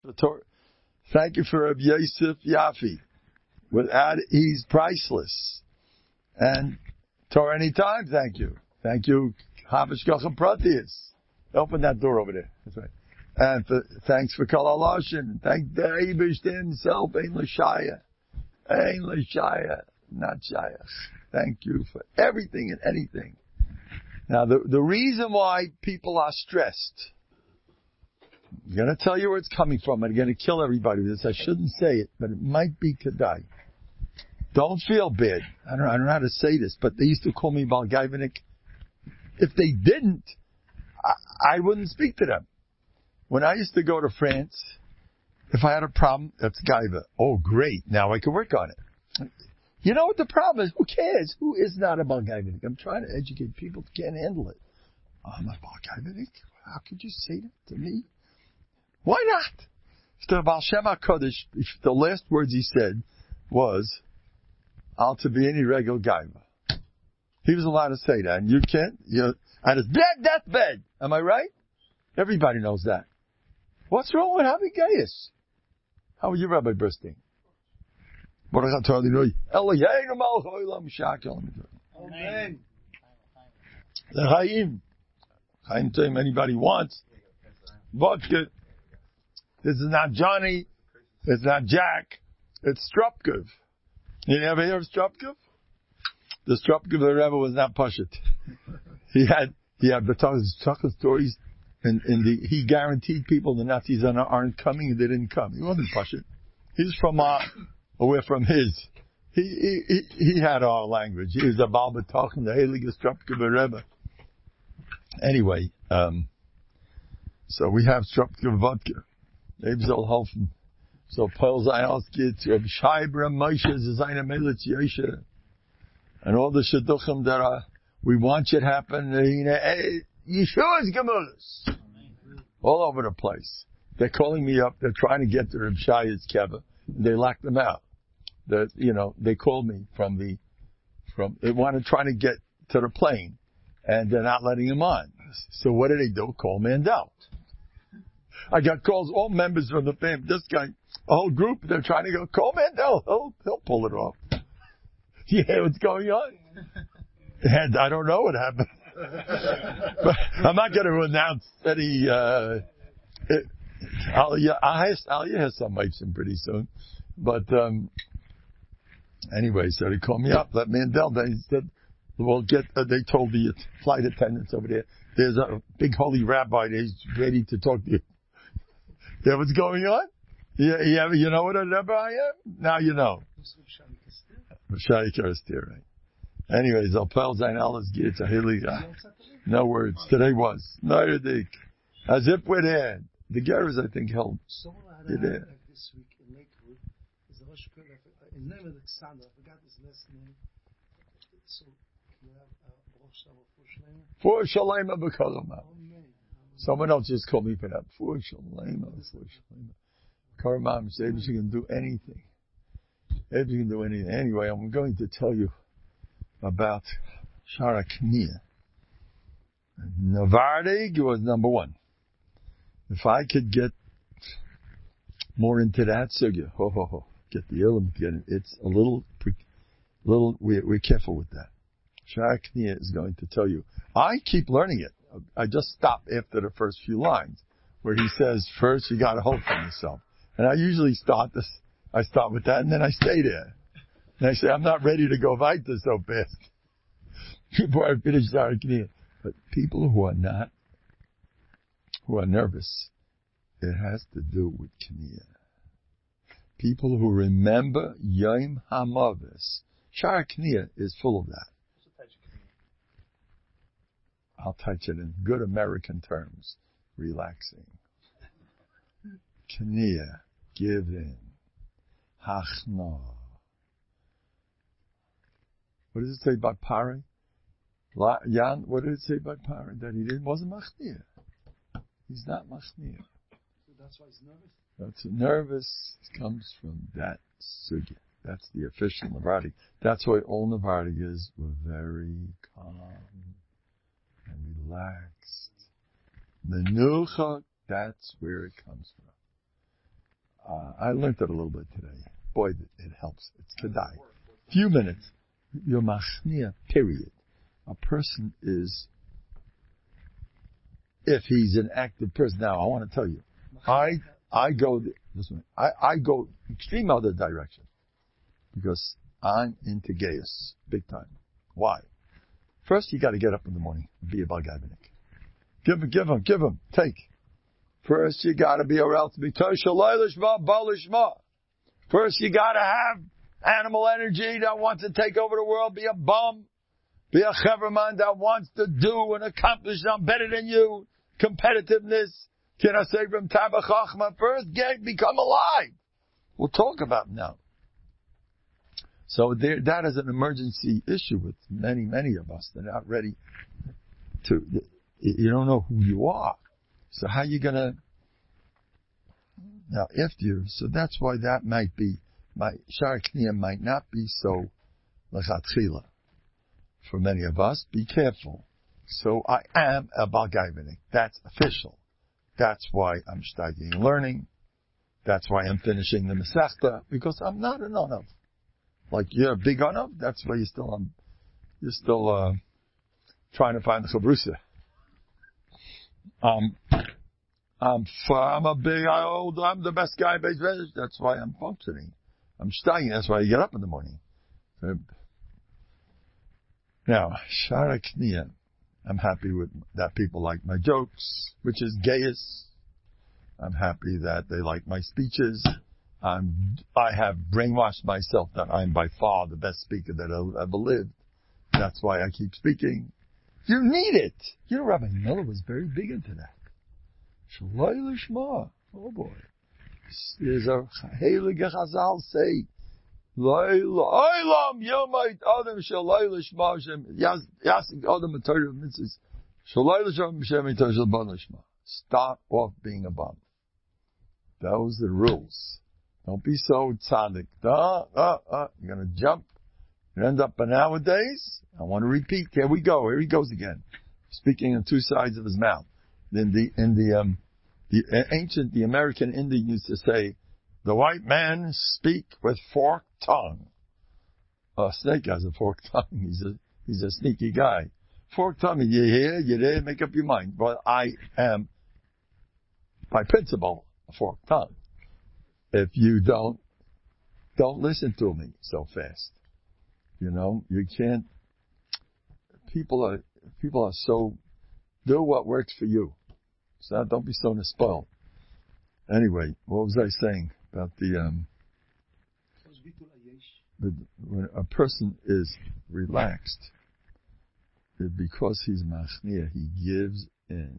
Thank you for Rabbi Yosef Yafi. Without, he's priceless. And Torah Anytime, thank you. Thank you, Havish Gachem Pratius. Open that door over there. That's right. And thanks for Kol HaLashon. Thank the Eibush himself, Ein L'Shaya. Ein L'Shaya, not Shayach. Thank you for everything and anything. Now, the reason why people are stressed, I'm going to tell you where it's coming from. I'm going to kill everybody with this. I shouldn't say it, but it might be Kedai. Don't feel bad. I don't know how to say this, but they used to call me Balgaivanik. If they didn't, I wouldn't speak to them. When I used to go to France, if I had a problem, that's Gaiva. Oh, great. Now I can work on it. You know what the problem is? Who cares? Who is not a Balgaivanik? I'm trying to educate people who can't handle it. I'm a Balgaivanik? How could you say that to me? Why not? The Baal Shem HaKadosh, the last words he said was, Al Tabiini Regel Gaiva. He was allowed to say that, and you can't. And it's dead deathbed. Am I right? Everybody knows that. What's wrong with having gayus? How are you, Rabbi Burstein? Amen. The Chaim. Chaim Tzim, anybody wants. Vodka. This is not Johnny. It's not Jack. It's Stropkov. You never hear of Stropkov? The Stropkov Rebbe was not Pashut. He had the talking stories, and he guaranteed people the Nazis aren't coming, and they didn't come. He wasn't Pashut. He's from away from his. He had our language. He was a Baal B'Tochen, the Heilige Stropkov Rebbe. Anyway, so we have Stropkov vodka. Ebzel Hofen. So Paul Zaynalskit, Reb Shaibra, Moshe, Zayna Melitz, Yosha, and all the Shidduchim that are, we want you to happen, Yeshua's Gemulas. All over the place. They're calling me up, they're trying to get to Reb Shai's Keva. They locked them out. They called me they want to try to get to the plane, and they're not letting him on. So what do? Call Mandel. I got calls, all members from the family. This guy, a whole group, they're trying to go, call Mandel. He'll pull it off. You hear what's going on? And I don't know what happened. But I'm not going to announce any, Aliyah has some Meitzim pretty soon. But, anyway, so they called me up, let Mandel, they said, they told the flight attendants over there, there's a big holy rabbi, he's ready to talk to you. Yeah, what's going on? Yeah, you know what a rabbi I am? Now you know. Shai Kerestir, right? Anyways, Alpel Zayn Allah's Gitz Ahili. No words. Today was. Nayradik. As if we're there. The Geras, I think, held. You're there. This week in Lakewood is a Rosh Hashanah. His name is Alexander. I forgot his last name. So, you have For Shalema B'Koloma. Someone else just called me for that. For Shalema. Karamam says you can do anything. If you can do anything. Anyway, I'm going to tell you about Shara Kniya. Navardig was number one. If I could get more into that sugya, get the ilm, it's a little, we're careful with that. Shara Kniya is going to tell you. I keep learning it. I just stop after the first few lines, where he says, first you got to hope for yourself. And I usually start with that, and then I stay there. And I say, I'm not ready to go weiter so fast before I finish Shara Kniya. But people who are nervous, it has to do with Kniya. People who remember Yom HaMavis. Shara Kniya is full of that. I'll touch it in good American terms. Relaxing. Kniya. Give in. Hachna. What does it say about Pari? Jan, what did it say about Pari? That he wasn't machniya. He's not machniya. So that's why he's nervous? That's nervous. Comes from that sugya. That's the official Navardi. That's why all Navardigas were very calm and relaxed. Menucha, that's where it comes from. I learned it a little bit today. Boy, it helps. It's kedai. Few minutes. You're machnia, period. A person is, if he's an active person. Now, I want to tell you, I go extreme other direction because I'm into gaius big time. Why? First, you got to get up in the morning and be a balgaibenik. Give him, take. First, you got to be around to be balishma. First, you got to have animal energy that wants to take over the world. Be a bum. Be a cheverman that wants to do and accomplish. I'm better than you. Competitiveness. Can I say from Tabachachma? First, become alive. We'll talk about it now. So that is an emergency issue with many, many of us. They're not ready to, you don't know who you are. So how are you going to, now after you, so that's why that might be, my Sha'ar Kniyah might not be so lechatchila. For many of us, be careful. So I am a balgaibenik. That's official. That's why I'm studying and learning. That's why I'm finishing the Masechta, because I'm not an onav. Like you're a big onav, that's why you're still trying to find the chavrusa. I'm the best guy in Beis Medrash. That's why I'm functioning. I'm studying. That's why I get up in the morning. Now, Sha'ar Kniyah. I'm happy with that people like my jokes, which is gaius. I'm happy that they like my speeches. I have brainwashed myself that I'm by far the best speaker that ever lived. That's why I keep speaking. You need it. You know, Rabbi Miller was very big into that. Shalai lishma. Oh boy. There's a heilige Chazal say, Lo'ilam yomait adam shalai lishma shem yasik adam atorah mitzvahs shalai lishma shem itosh l'ban lishma. Start off being a bum. Those are the rules. Don't be so tzaddik. You're going to jump. You end up nowadays. I want to repeat. Here we go. Here he goes again. Speaking on two sides of his mouth. The American Indian used to say, the white man speak with forked tongue. A snake has a forked tongue. He's a sneaky guy. Forked tongue, you hear, you there, make up your mind. But I am, by principle, a forked tongue. If you don't listen to me so fast. You know, you can't, people are so, do what works for you. So don't be so spoiled. Anyway, what was I saying about when a person is relaxed, because he's machnia, he gives in.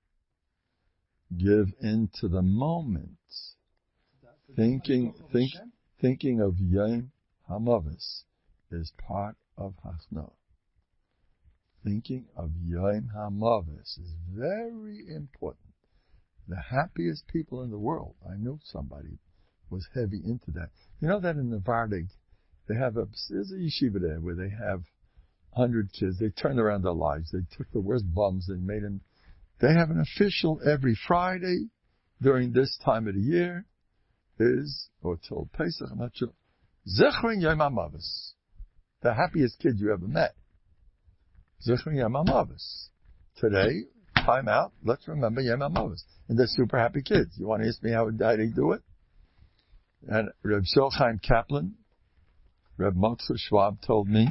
Give into the moment. Thinking of Yom HaMavis is part of Hachna. Thinking of Yom HaMavis is very important. The happiest people in the world, I knew somebody was heavy into that. You know that in the Vardig, there's a yeshiva there where they have 100 kids. They turned around their lives. They took the worst bums and made them. They have an official every Friday during this time of the year or till Pesach, I'm not sure. Zechron Yom HaMavis. The happiest kid you ever met. Zechron Yom HaMavis. Today, time out, let's remember Yom HaMavis. And they're super happy kids. You want to ask me how they do it? And Reb Shulchaim Kaplan, Reb Motzer Schwab told me,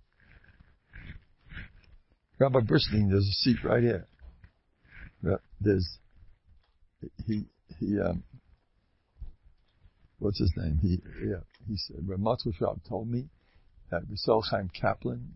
Rabbi Brisling, there's a seat right here. What's his name? He said, Reb Motzer Schwab told me that Reb Shulchaim Kaplan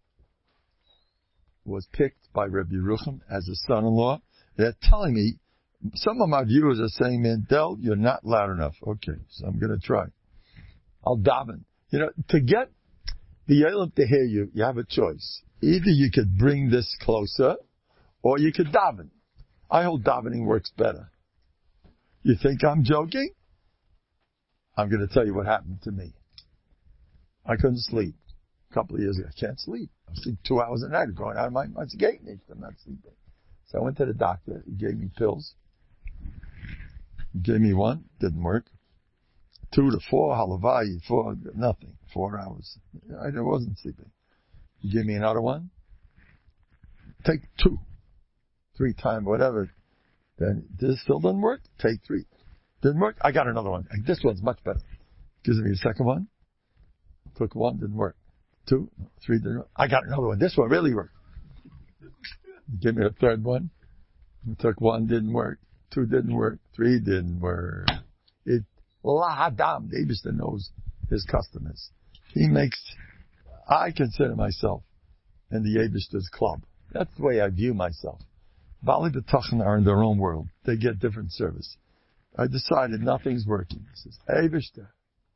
was picked by Reb Yerucham as a son-in-law. They're telling me, some of my viewers are saying, Mandel, you're not loud enough. Okay, so I'm going to try. I'll daven. You know, to get the Yolim to hear you, you have a choice. Either you could bring this closer, or you could daven. I hold davening works better. You think I'm joking? I'm going to tell you what happened to me. I couldn't sleep. A couple of years ago, I can't sleep. I sleep 2 hours a night, going out of my mind. It's gate niche. I'm not sleeping. So I went to the doctor. He gave me pills. He gave me one. Didn't work. 2 to 4, halavai, 4, nothing. 4 hours. I wasn't sleeping. You give me another one? Take 2. 3 times, whatever. Then this still doesn't work? Take 3. Didn't work? I got another one. This one's much better. Gives me a second one. Took 1, didn't work. 2, 3, didn't work. I got another one. This one really worked. Give me a third one. Took 1, didn't work. 2 didn't work. 3 didn't work. Lahadam. The Eibishter knows his customers. I consider myself in the Eibishter's club. That's the way I view myself. Bali B'Tachon are in their own world. They get different service. I decided nothing's working. He says, Eibishter,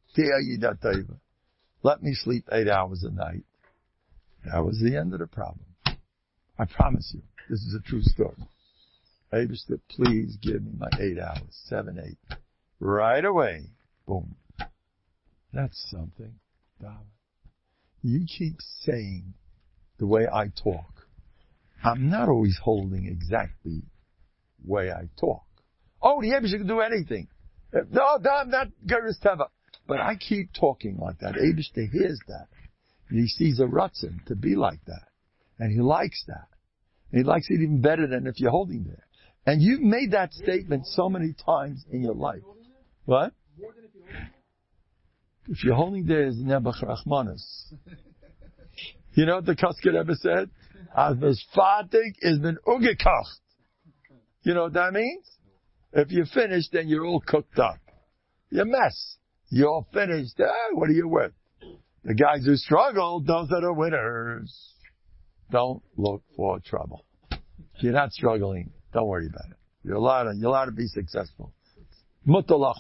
let me sleep 8 hours a night. That was the end of the problem. I promise you, this is a true story. Eibishter, please give me my 8 hours, 7, 8. Right away. Boom. That's something. You keep saying the way I talk. I'm not always holding exactly the way I talk. Oh, the Eibishter can do anything. No, I'm not Geras Teva. But I keep talking like that. Eibishter hears that. And he sees a rutzin to be like that. And he likes that. And he likes it even better than if you're holding there. And you've made that statement so many times in your life. What? If you're holding there is Nebuch Rachmanis. You know what the Kosker Rebbe said? As Fatig is been ugekocht. You know what that means? If you're finished, then you're all cooked up. You're a mess. You're all finished. What are you worth? The guys who struggle, those are the winners. Don't look for trouble. If you're not struggling, don't worry about it. You're allowed to be successful. Mutalach.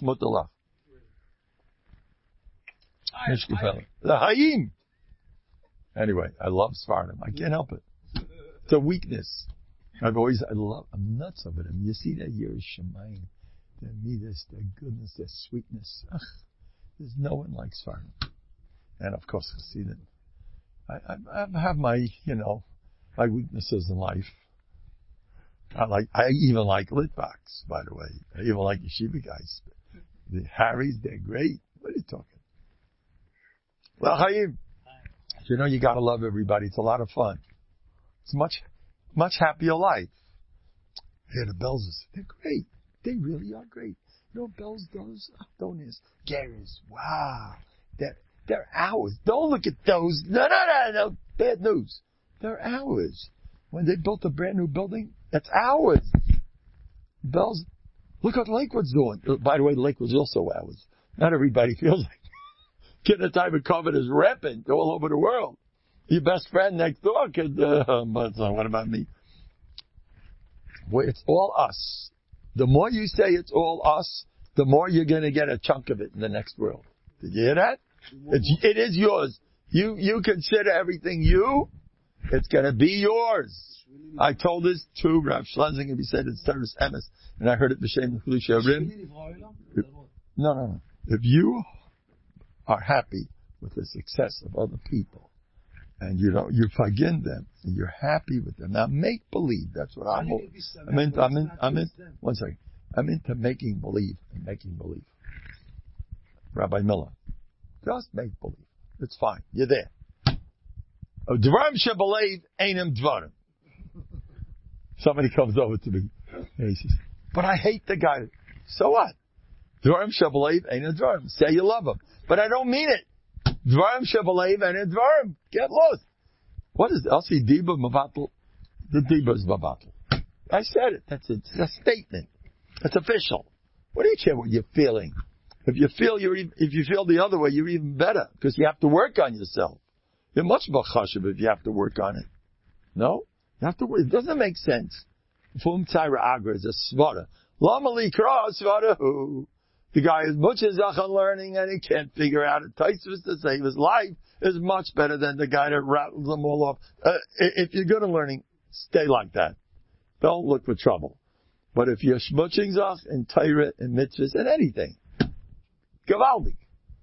The Hayim. Anyway, I love Sfardim. I can't help it. It's a weakness. I'm nuts over them. You see that Yiras Shamayim, their midas, their goodness, their sweetness. There's no one like Sfardim. And of course, Chassidim. I have my, my weaknesses in life. I even like Litvaks, by the way. I even like Yeshiva guys. The Harrys, they're great. What are you talking? Well, Chaim, you gotta love everybody. It's a lot of fun. It's much happier life. Here, the Bells, they're great. They really are great. Bells, those Adonis, Geras, wow. They're ours. Don't look at those. No. Bad news. They're ours. When they built a brand new building, that's ours. Bells, look what Lakewood's doing. By the way, Lakewood's also ours. Not everybody feels like it. Kidney Time and COVID is rampant all over the world. Your best friend next door could, but what about me? Well, it's all us. The more you say it's all us, the more you're going to get a chunk of it in the next world. Did you hear that? It is yours. You consider everything it's going to be yours. I told this to Rav Schlesinger, he said it's Teres Emes, and I heard it b'Shem Chudei Rim. No. If you are happy with the success of other people, and you forgive them, and you're happy with them. Now make believe, that's what I'm into making believe and making believe. Rabbi Miller, just make believe. It's fine. You're there. Dvarim shebalev einam dvarim. Somebody comes over to me and he says, but I hate the guy. So what? Dvarim shebalev einam dvarim. Say you love him. But I don't mean it. Dvarim shebalev einam dvarim. Get lost. What is it? I'll see Diba Mavatal. The Diba is Mavatal. I said it. That's it. It's a statement. It's official. What do you care what you're feeling? If you feel the other way, you're even better because you have to work on yourself. You're much more chashuv if you have to work on it. No? You have to work. It doesn't make sense. Fum Tzaira Agra is a svara. Lamali Kra svara who. The guy is much as on learning and he can't figure out it. Taisvus to save his life is much better than the guy that rattles them all off. If you're good at learning, stay like that. Don't look for trouble. But if you're shmutzing zach and Torah and mitzvahs and anything, Gavaldik.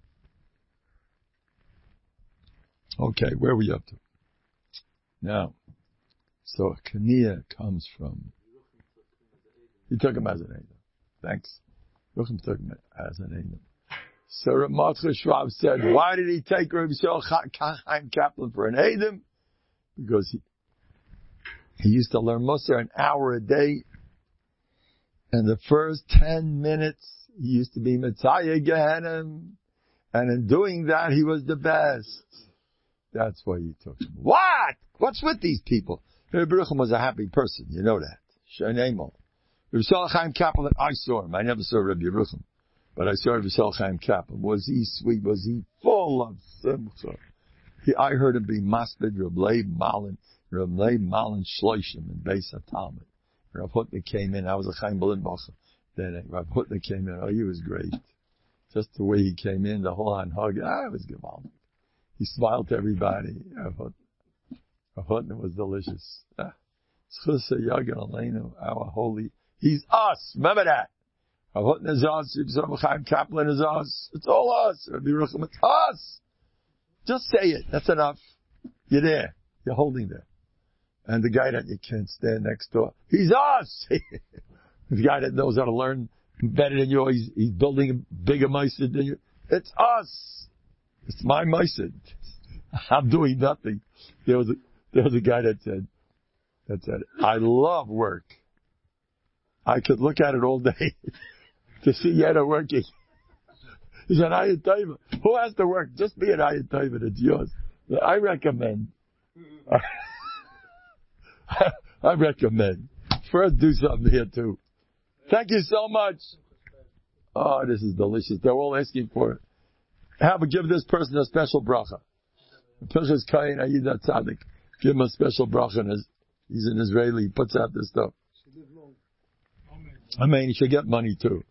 Okay, where are we up to? Now, so Kania comes from. You took him as an angel. Thanks. Ruchim took him as an angel. So Rav Mordechai Schwab said, why did he take Rabbi Yisrael Chaim Kaplan for an Eidim? Because he used to learn Musar an hour a day. And the first 10 minutes, he used to be Mitzayeh Gehenim. And in doing that, he was the best. That's why he took him. What? What's with these people? Rabbi Yerucham was a happy person. You know that. Shenemo. Rabbi Yisrael Chaim Kaplan, I saw him. I never saw Rabbi Yerucham. But I saw Rabbi Yisrael Chaim Kaplan. Was he sweet? Was he full of simcha? I heard him be Maspid, Reb Leib Malin Shloishim in Beis HaTalmud. Rav Hutner came in. I was a Chaim Belinbacher. Then Rav Hutner came in. Oh, he was great. Just the way he came in, the whole hug. It was gewaldig. He smiled to everybody. Rav Hutner was delicious. Zchusa Yagan Aleinu, our holy. He's us. Remember that. Rav Hutner is us. Rabbi Chaim Kaplan is us. It's all us. Rabbi Yerucham, it's us. Just say it. That's enough. You're there. You're holding there. And the guy that you can't stand next door, he's us. The guy that knows how to learn better than you, he's building a bigger meisid than you. It's us. It's my meisid. I'm doing nothing. There was a guy that said, I love work. I could look at it all day to see Yetta working. He said, Ayat Taiva. Who has to work? Just be an Ayat Taiva. It's yours. I recommend. I recommend. First, do something here too. Thank you so much. Oh, this is delicious. They're all asking for it. Give this person a special bracha. Pinchas Kain Ayida Tzadik. Give him a special bracha. He's an Israeli. He puts out this stuff. I mean, he should get money too.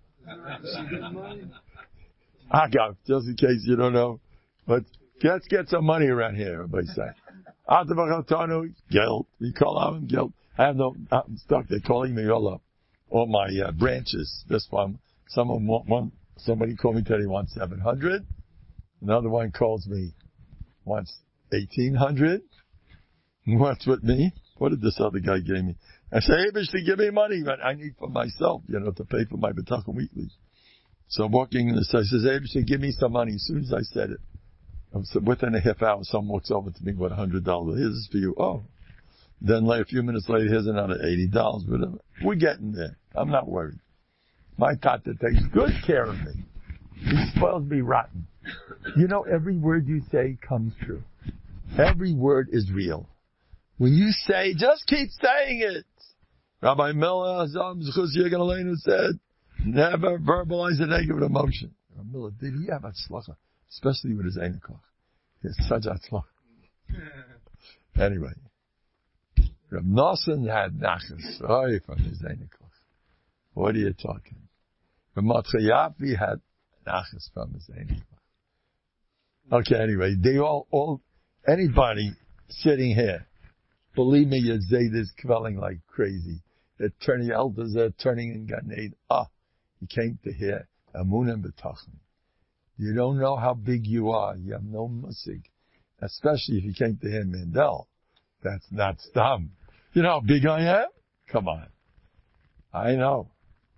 Agav, just in case you don't know. But let's get some money around here, everybody say. Geld. We call him Geld. I'm stuck. They're calling me all my branches. This one, somebody called me today wants 700. Another one calls me wants 1,800. What's with me? What did this other guy give me? I say, hey, bitch, to give me money that I need for myself, to pay for my B'tachon weekly. So I'm walking in the side, says, hey, bitch, give me some money. As soon as I said it, within a half hour, someone walks over to me with $100. Here's this for you. Oh. Then a few minutes later, here's another $80. Whatever. We're getting there. I'm not worried. My tata takes good care of me. He spoils me rotten. Every word you say comes true. Every word is real. When you say, just keep saying it. Rabbi Miller said, never verbalize a negative emotion. Rabbi Miller, did he have a tzlacha? Especially with his Einikoch. He has such a tzlacha. Anyway. Reb Nosson had nachas. Oh, from his Einikoch. What are you talking? Reb Matchayapi had nachas from his Einikoch. Okay, anyway, they all, anybody sitting here, believe me, your Zayd is quelling like crazy. The elders are turning in Gan Eden. You came to hear Amun and B'tachon. You don't know how big you are. You have no musig. Especially if you came to hear Mendel. That's not stam. You know how big I am? Come on. I know.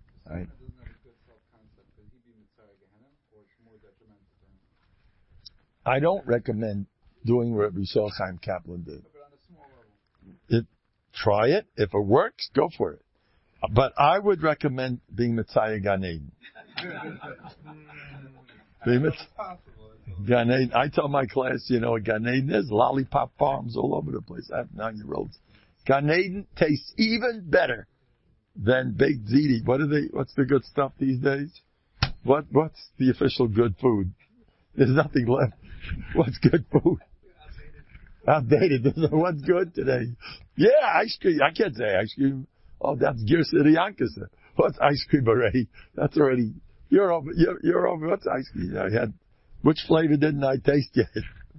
I don't recommend doing what Rabbi Yisrael Chaim Kaplan did. Try it. If it works, go for it. But I would recommend being Mitzayeh Gan Eden. Gan Eden. I tell my class, Gan Eden, there's lollipop farms all over the place. I have 9-year-olds. Gan Eden tastes even better than baked ziti. What's the good stuff these days? What's the official good food? There's nothing left. What's good food? Outdated. What's good today? Yeah, ice cream. I can't say ice cream. Oh, that's Girsa Yankasa. What's ice cream already? That's already, you're over, what's ice cream? Which flavor didn't I taste yet?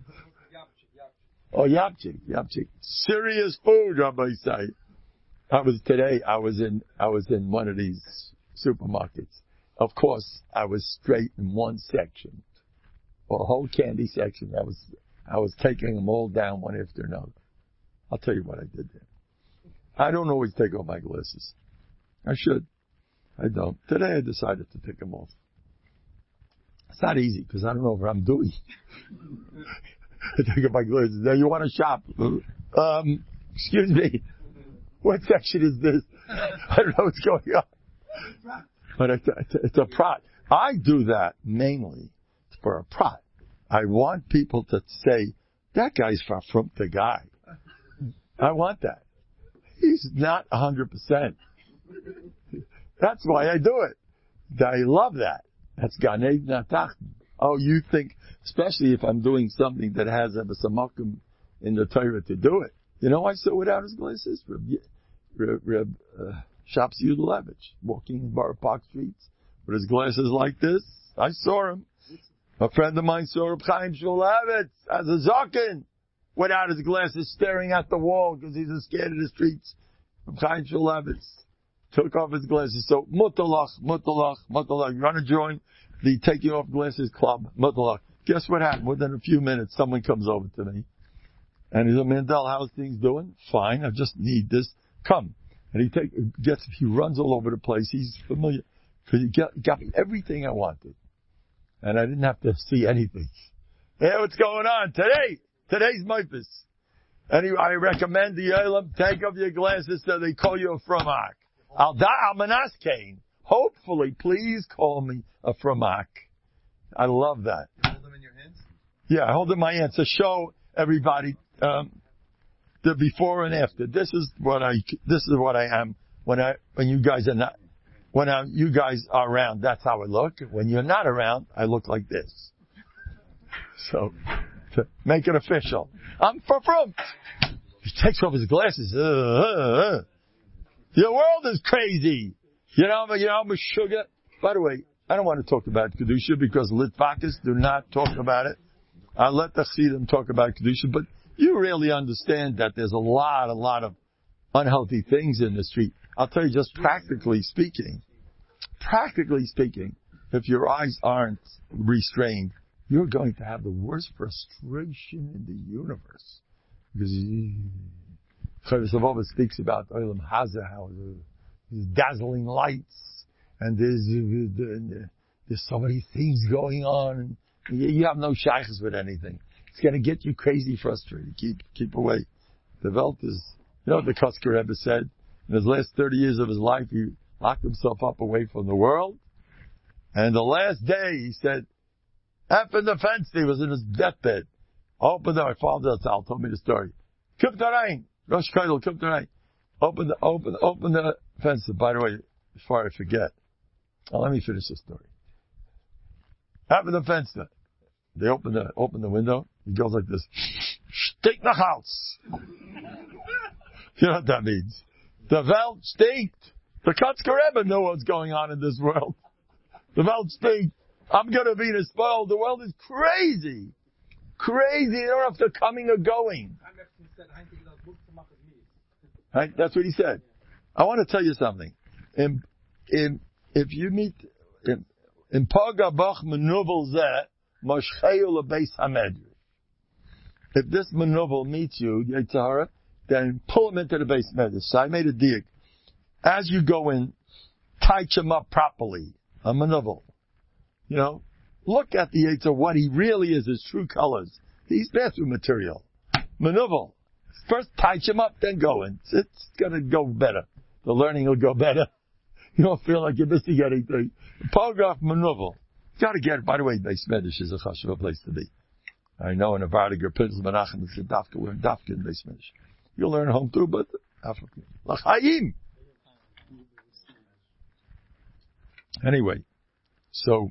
Oh, yapchik. Serious food, Rabbi say. I was in one of these supermarkets. Of course, I was straight in one section. A whole candy section. I was taking them all down one after another. I'll tell you what I did there. I don't always take off my glasses. I should. I don't. Today I decided to take them off. It's not easy because I don't know what I'm doing. I take my glasses. Now you want to shop? Excuse me. What section is this? I don't know what's going on. But it's a prat. I do that mainly for a prat. I want people to say, that guy's from the guy. I want that. He's not 100%. That's why I do it. I love that. That's Ganei Natach. Oh, you think, especially if I'm doing something that has a samakum in the Torah to do it. You know, I saw without his glasses. Reb Shaps Yudalevich walking in Borough Park streets with his glasses like this. I saw him. A friend of mine saw Reb Chaim Shmulevitz as a zaken without his glasses, staring at the wall because he's scared of the streets. Reb Chaim Shmulevitz took off his glasses. So mutalach. You want to join the taking off glasses club? Mutalach. Guess what happened? Within a few minutes, someone comes over to me. And he said, Mandel, how's things doing? Fine, I just need this. Come. And he runs all over the place. He's familiar. He got me everything I wanted. And I didn't have to see anything. Hey, what's going on? Today's Mifis. Anyway, I recommend the Olam, take off your glasses so they call you a Framak. Al Manas Kane. Hopefully, please call me a Framak. I love that. You hold them in your hands? Yeah, I hold them in my hands to show everybody the before and after. This is what I am when you guys are not. When you guys are around, that's how I look. When you're not around, I look like this. So, to make it official, I'm from. He takes off his glasses. Your world is crazy. You know, I'm a sugar. By the way, I don't want to talk about Kedusha because Litvakis do not talk about it. I'll let the Chassidim talk about Kedusha, but you really understand that there's a lot of unhealthy things in the street. I'll tell you, just practically speaking, if your eyes aren't restrained, you're going to have the worst frustration in the universe. Because Chavis Avova speaks about Olam Hazeh, how there's dazzling lights, and there's so many things going on, and you have no shaykhs with anything. It's going to get you crazy frustrated. Keep away. The Welt is, you know what the Kotzker Rebbe said? In his last 30 years of his life, he locked himself up away from the world. And the last day, he said, up in the fence, he was in his deathbed. Open the, my father told me the story. Kiptarain, Rosh Kodel, Kiptarain. Open the fence. By the way, before I forget, let me finish the story. Open the fence. They open the window. He goes like this. Stick the house. You know what that means? The Welt stinkt. The Kotzker Rebbe knew what's going on in this world. The Welt stinkt. I'm gonna be spoiled. The world is crazy. Crazy. You don't have to coming or going. Right? That's what he said. I want to tell you something. If you meet in Paga Bach Menuvel Zeh Moshcheu LeBeis Hamedrash. If this Menuvel meets you, Yitzhara, then pull him into the base medrash. So I made a diak. As you go in, touch him up properly. A Menuvel. You know, look at the Yitzhara, what he really is, his true colors. He's bathroom material. Menuvel. First touch him up, then go in. It's gonna go better. The learning will go better. You don't feel like you're missing anything. Paragraph Menuvel. Gotta get it. By the way, base medrash is a chashuva place to be. I know in a Vardiger, Pinsel Menachem, it's a dafka, we're in dafka in base medrash. You'll learn home too, but L'chaim. Anyway, so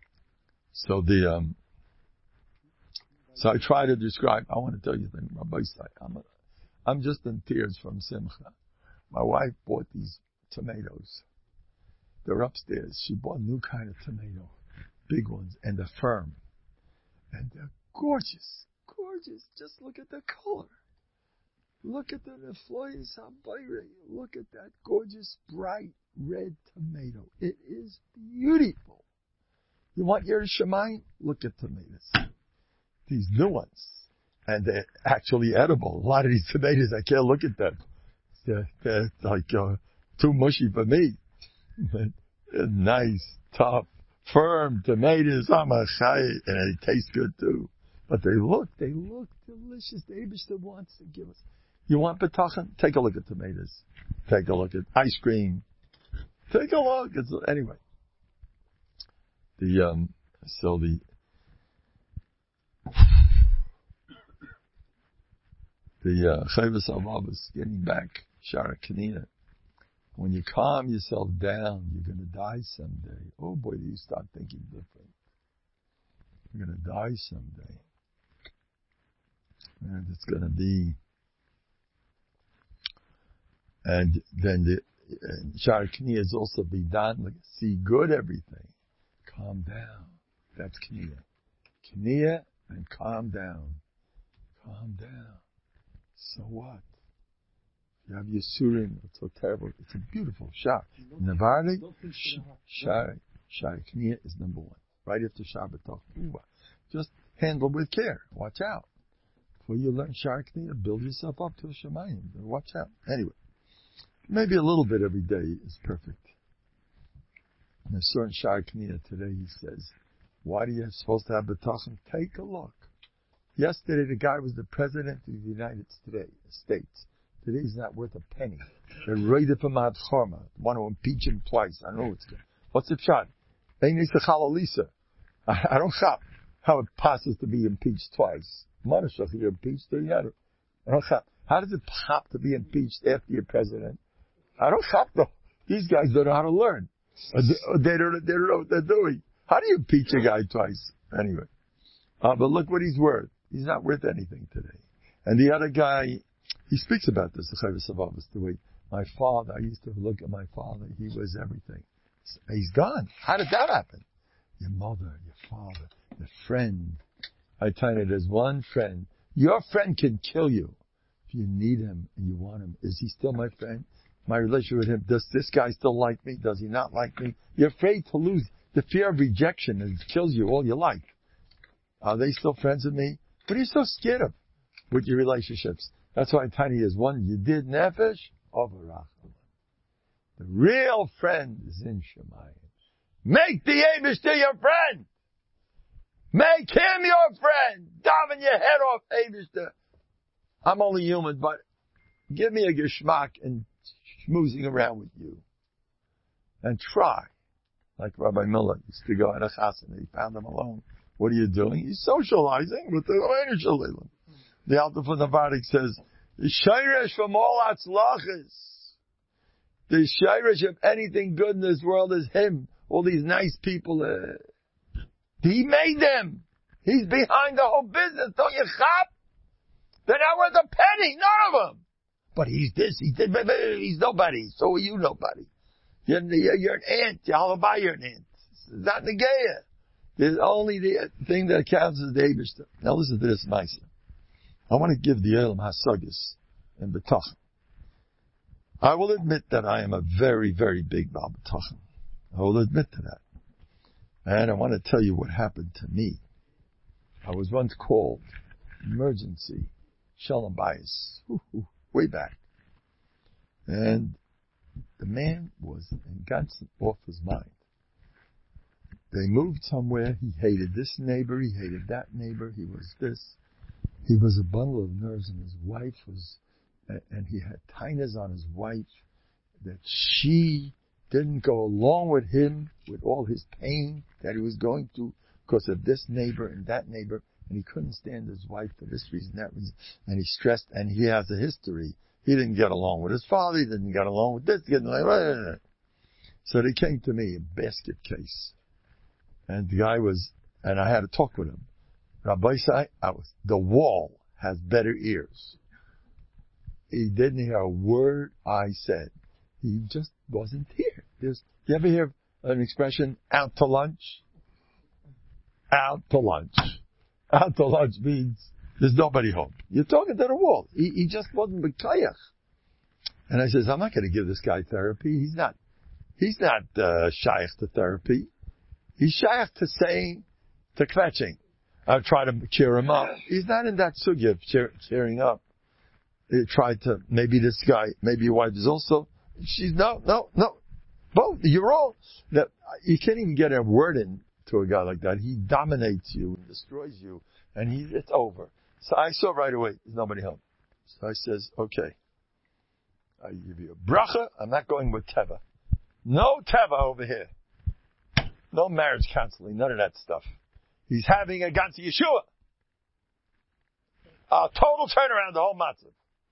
I try to describe. I want to tell you something, Rabbi Isai. I'm just in tears from Simcha. My wife bought these tomatoes. They're upstairs. She bought a new kind of tomato, big ones, and they're firm, and they're gorgeous. Just look at the color. Look at the Nefloyes Habayre. Look at that gorgeous, bright red tomato. It is beautiful. You want your Shemayim? Look at tomatoes. These new ones. And they're actually edible. A lot of these tomatoes, I can't look at them. They're like too mushy for me. They're nice, tough, firm tomatoes, and they taste good too. But they look delicious. The Eibishter wants to give us. You want betachan? Take a look at tomatoes. Take a look at ice cream. Take a look. Anyway. The Chovos HaLevavos, getting back, Shara Kanina. When you calm yourself down, you're going to die someday. Oh boy, do you start thinking different. You're going to die someday. And it's going to be, and then the Shara Kanina is also be done, like, see good everything. Calm down. That's Kanina. Kanina and calm down. Calm down. So what? You have Yisurim, it's so terrible. It's a beautiful shot. Navardi, Shara Kanina is number one. Right after Shabbat. Just handle with care. Watch out. Before you learn Shara Kanina, build yourself up to a Shemayim. Watch out. Anyway, maybe a little bit every day is perfect. And I saw in Shara Kanina today, he says, why are you supposed to have B'tachon? Take a look. Yesterday, the guy was the president of the United States. Today, he's not worth a penny. They're raided from Ad Chorma. Want to impeach him twice. I don't know what's good. What's the shot? I don't chop how it passes to be impeached twice. Manashach, you're impeached, I don't chop. How does it pop to be impeached after you're president? I don't chop though. These guys don't know how to learn. They don't know what they're doing. How do you impeach a guy twice? Anyway. But look what he's worth. He's not worth anything today. And the other guy, he speaks about this, the Chovos HaLevavos, the way my father, I used to look at my father, he was everything. He's gone. How did that happen? Your mother, your father, your friend. I tell you, there's one friend. Your friend can kill you if you need him and you want him. Is he still my friend? My relationship with him, does this guy still like me? Does he not like me? You're afraid to lose. The fear of rejection kills you all your life. Are they still friends with me? What are you so scared of with your relationships? That's why Tiny is one. You did nefesh over Rachel. The real friend is in Shemayim. Make the Eibishter your friend. Make him your friend. Daven your head off, Eibishter. I'm only human, but give me a geschmack in schmoozing around with you. And try. Like Rabbi Miller used to go at a chassan. He found him alone. What are you doing? He's socializing with the Reinu Shalom. The Alter from the Vardik says, the shayresh from all atzlachas. The shayresh of anything good in this world is him. All these nice people. He made them. He's behind the whole business. Don't you chop? They're not worth a penny. None of them. But he's this. He's nobody. So are you nobody. You're an ant. You're an ant. It's not negaya. There's only the thing that counts is the Eibishter. Now listen to this, Maisa. I want to give the Elam Hasagis and B'tachon. I will admit that I am a very, very big Baal B'tachon. I will admit to that. And I want to tell you what happened to me. I was once called emergency Shalom Bayis, way back. And the man was in Ganson off his mind. They moved somewhere. He hated this neighbor. He hated that neighbor. He was this. He was a bundle of nerves, and his wife was, and he had tainas on his wife that she didn't go along with him with all his pain that he was going through because of this neighbor and that neighbor, and he couldn't stand his wife for this reason, that reason, and he stressed, and he has a history. He didn't get along with his father. He didn't get along with this. So they came to me, a basket case. And the guy was, and I had to talk with him. Rabbi Sai, the wall has better ears. He didn't hear a word I said. He just wasn't here. You ever hear an expression, out to lunch? Out to lunch. Out to lunch means there's nobody home. You're talking to the wall. He just wasn't b'kayach. And I says, I'm not going to give this guy therapy. He's not shaykh to therapy. He's shaykh to saying, to kvetching. I try to cheer him up. He's not in that sugya of cheering up. He tried to, maybe this guy, maybe your wife is also, she's no. Both. You're all. You can't even get a word in to a guy like that. He dominates you and destroys you, and it's over. So I saw right away, there's nobody home. So I says, okay, I give you a bracha. I'm not going with teva. No teva over here. No marriage counseling. None of that stuff. He's having a Ganze Yeshua. A total turnaround, the whole matzah.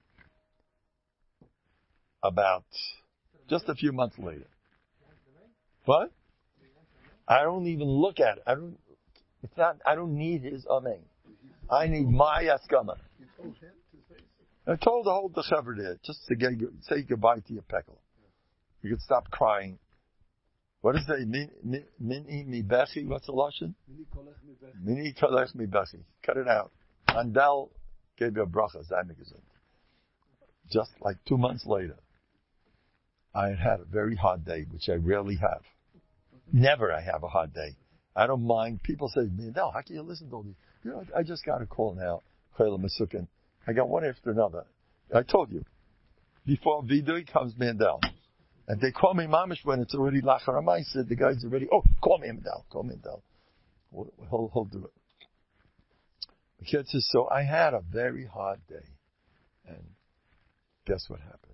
About just a few months later. What? I don't even look at it. I don't need his amen. I need my askama. I told the whole Dechaver there, just to say goodbye to your peckle. You could stop crying. What is that? Mini mi bechi? What's the lashon? Mini kolech mi bechi. Cut it out. Andal gave you a bracha, Zainigazin. Just like 2 months later, I had a very hard day, which I rarely have. Never I have a hard day. I don't mind. People say to me, no, how can you listen to all these? You know, I just got a call now. I got one after another. I told you. Before Vidui comes Mandel. And they call me Mamish when it's already Lachar I said the guy's already, call me Mandel. He'll do it. The kid says, so I had a very hard day. And guess what happened?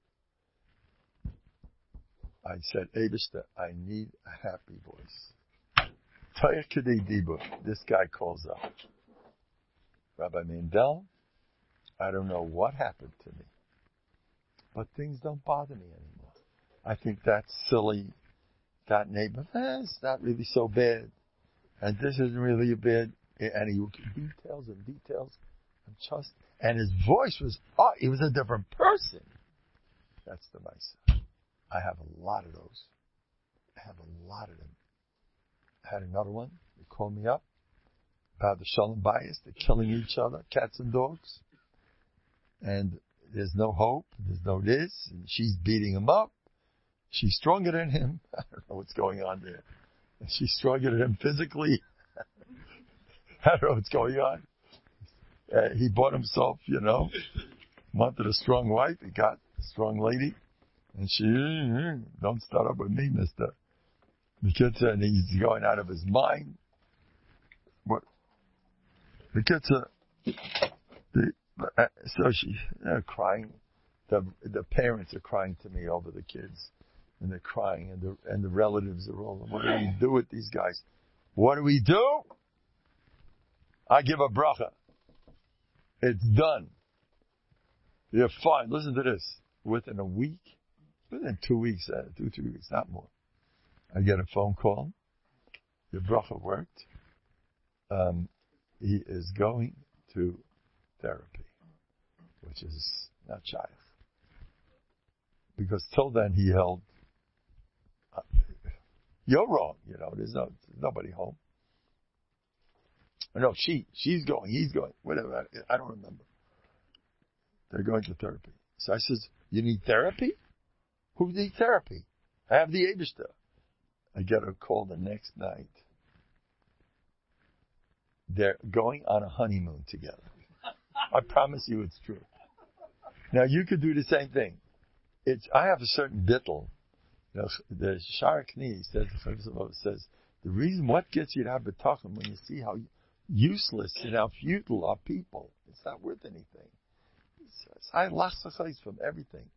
I said, Eibishter, I need a happy voice. Tayach Kedei Dibur. This guy calls up. Rabbi Mandel, I don't know what happened to me, but things don't bother me anymore. I think that's silly. That neighbor, it's not really so bad. And this isn't really a bad. And he would give details. And his voice was, he was a different person. That's the mice. I have a lot of those. I have a lot of them. I had another one. They called me up about the Shalom Bayis. They're killing each other, cats and dogs. And there's no hope. There's no this. And she's beating him up. She's stronger than him. I don't know what's going on there. And she's stronger than him physically. I don't know what's going on. He bought himself, wanted a strong wife. He got a strong lady. And she, don't start up with me, mister. The kid said he's going out of his mind. What? The kid said, so they're crying. The parents are crying to me over the kids. And they're crying. And the relatives are all, what do we do with these guys? What do we do? I give a bracha. It's done. You're fine. Listen to this. Within a week, within 2 weeks, 2, 3 weeks, not more, I get a phone call. Your bracha worked. He is going to therapy, which is not shaykh. Because till then he held, you're wrong, there's nobody home. No, she's going, he's going, whatever, I don't remember. They're going to therapy. So I says, you need therapy? Who needs therapy? I have the Eibishter. I get a call the next night. They're going on a honeymoon together. I promise you it's true. Now you could do the same thing. I have a certain bittul. The Shara Kni says, the reason what gets you to have bitachon when you see how useless and how futile are people. It's not worth anything. I lost the place from everything.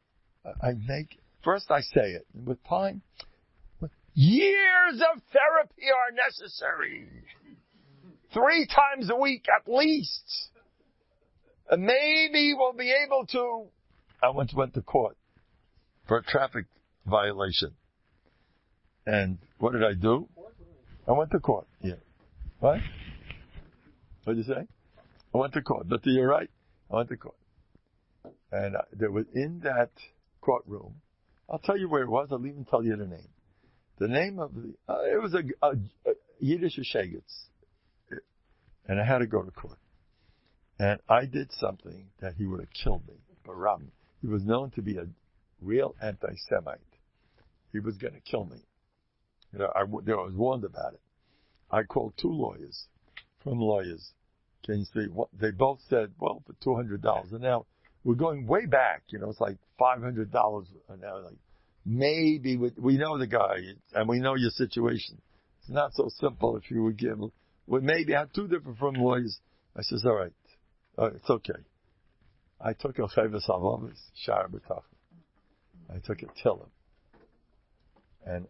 First I say it. And with time, years of therapy are necessary. 3 times a week at least. And maybe we'll be able to. I once went to court for a traffic violation. And what did I do? I went to court. Yeah. What? What did you say? I went to court. But you're right. I went to court. And there was in that courtroom, I'll tell you where it was. I'll even tell you the name. The name of it was a Yiddish Shegitz. And I had to go to court. And I did something that he would have killed me. Baram. He was known to be a real anti-Semite. He was going to kill me. I was warned about it. I called 2 lawyers from lawyers. Can you see? They both said, well, for $200. And now we're going way back. It's like $500 an hour. Like maybe we know the guy and we know your situation. It's not so simple if you would give. We maybe have two different firm lawyers. I says, all right, it's okay. I took a Chavis Havavis, Shara B'tach. I took a Tillim. And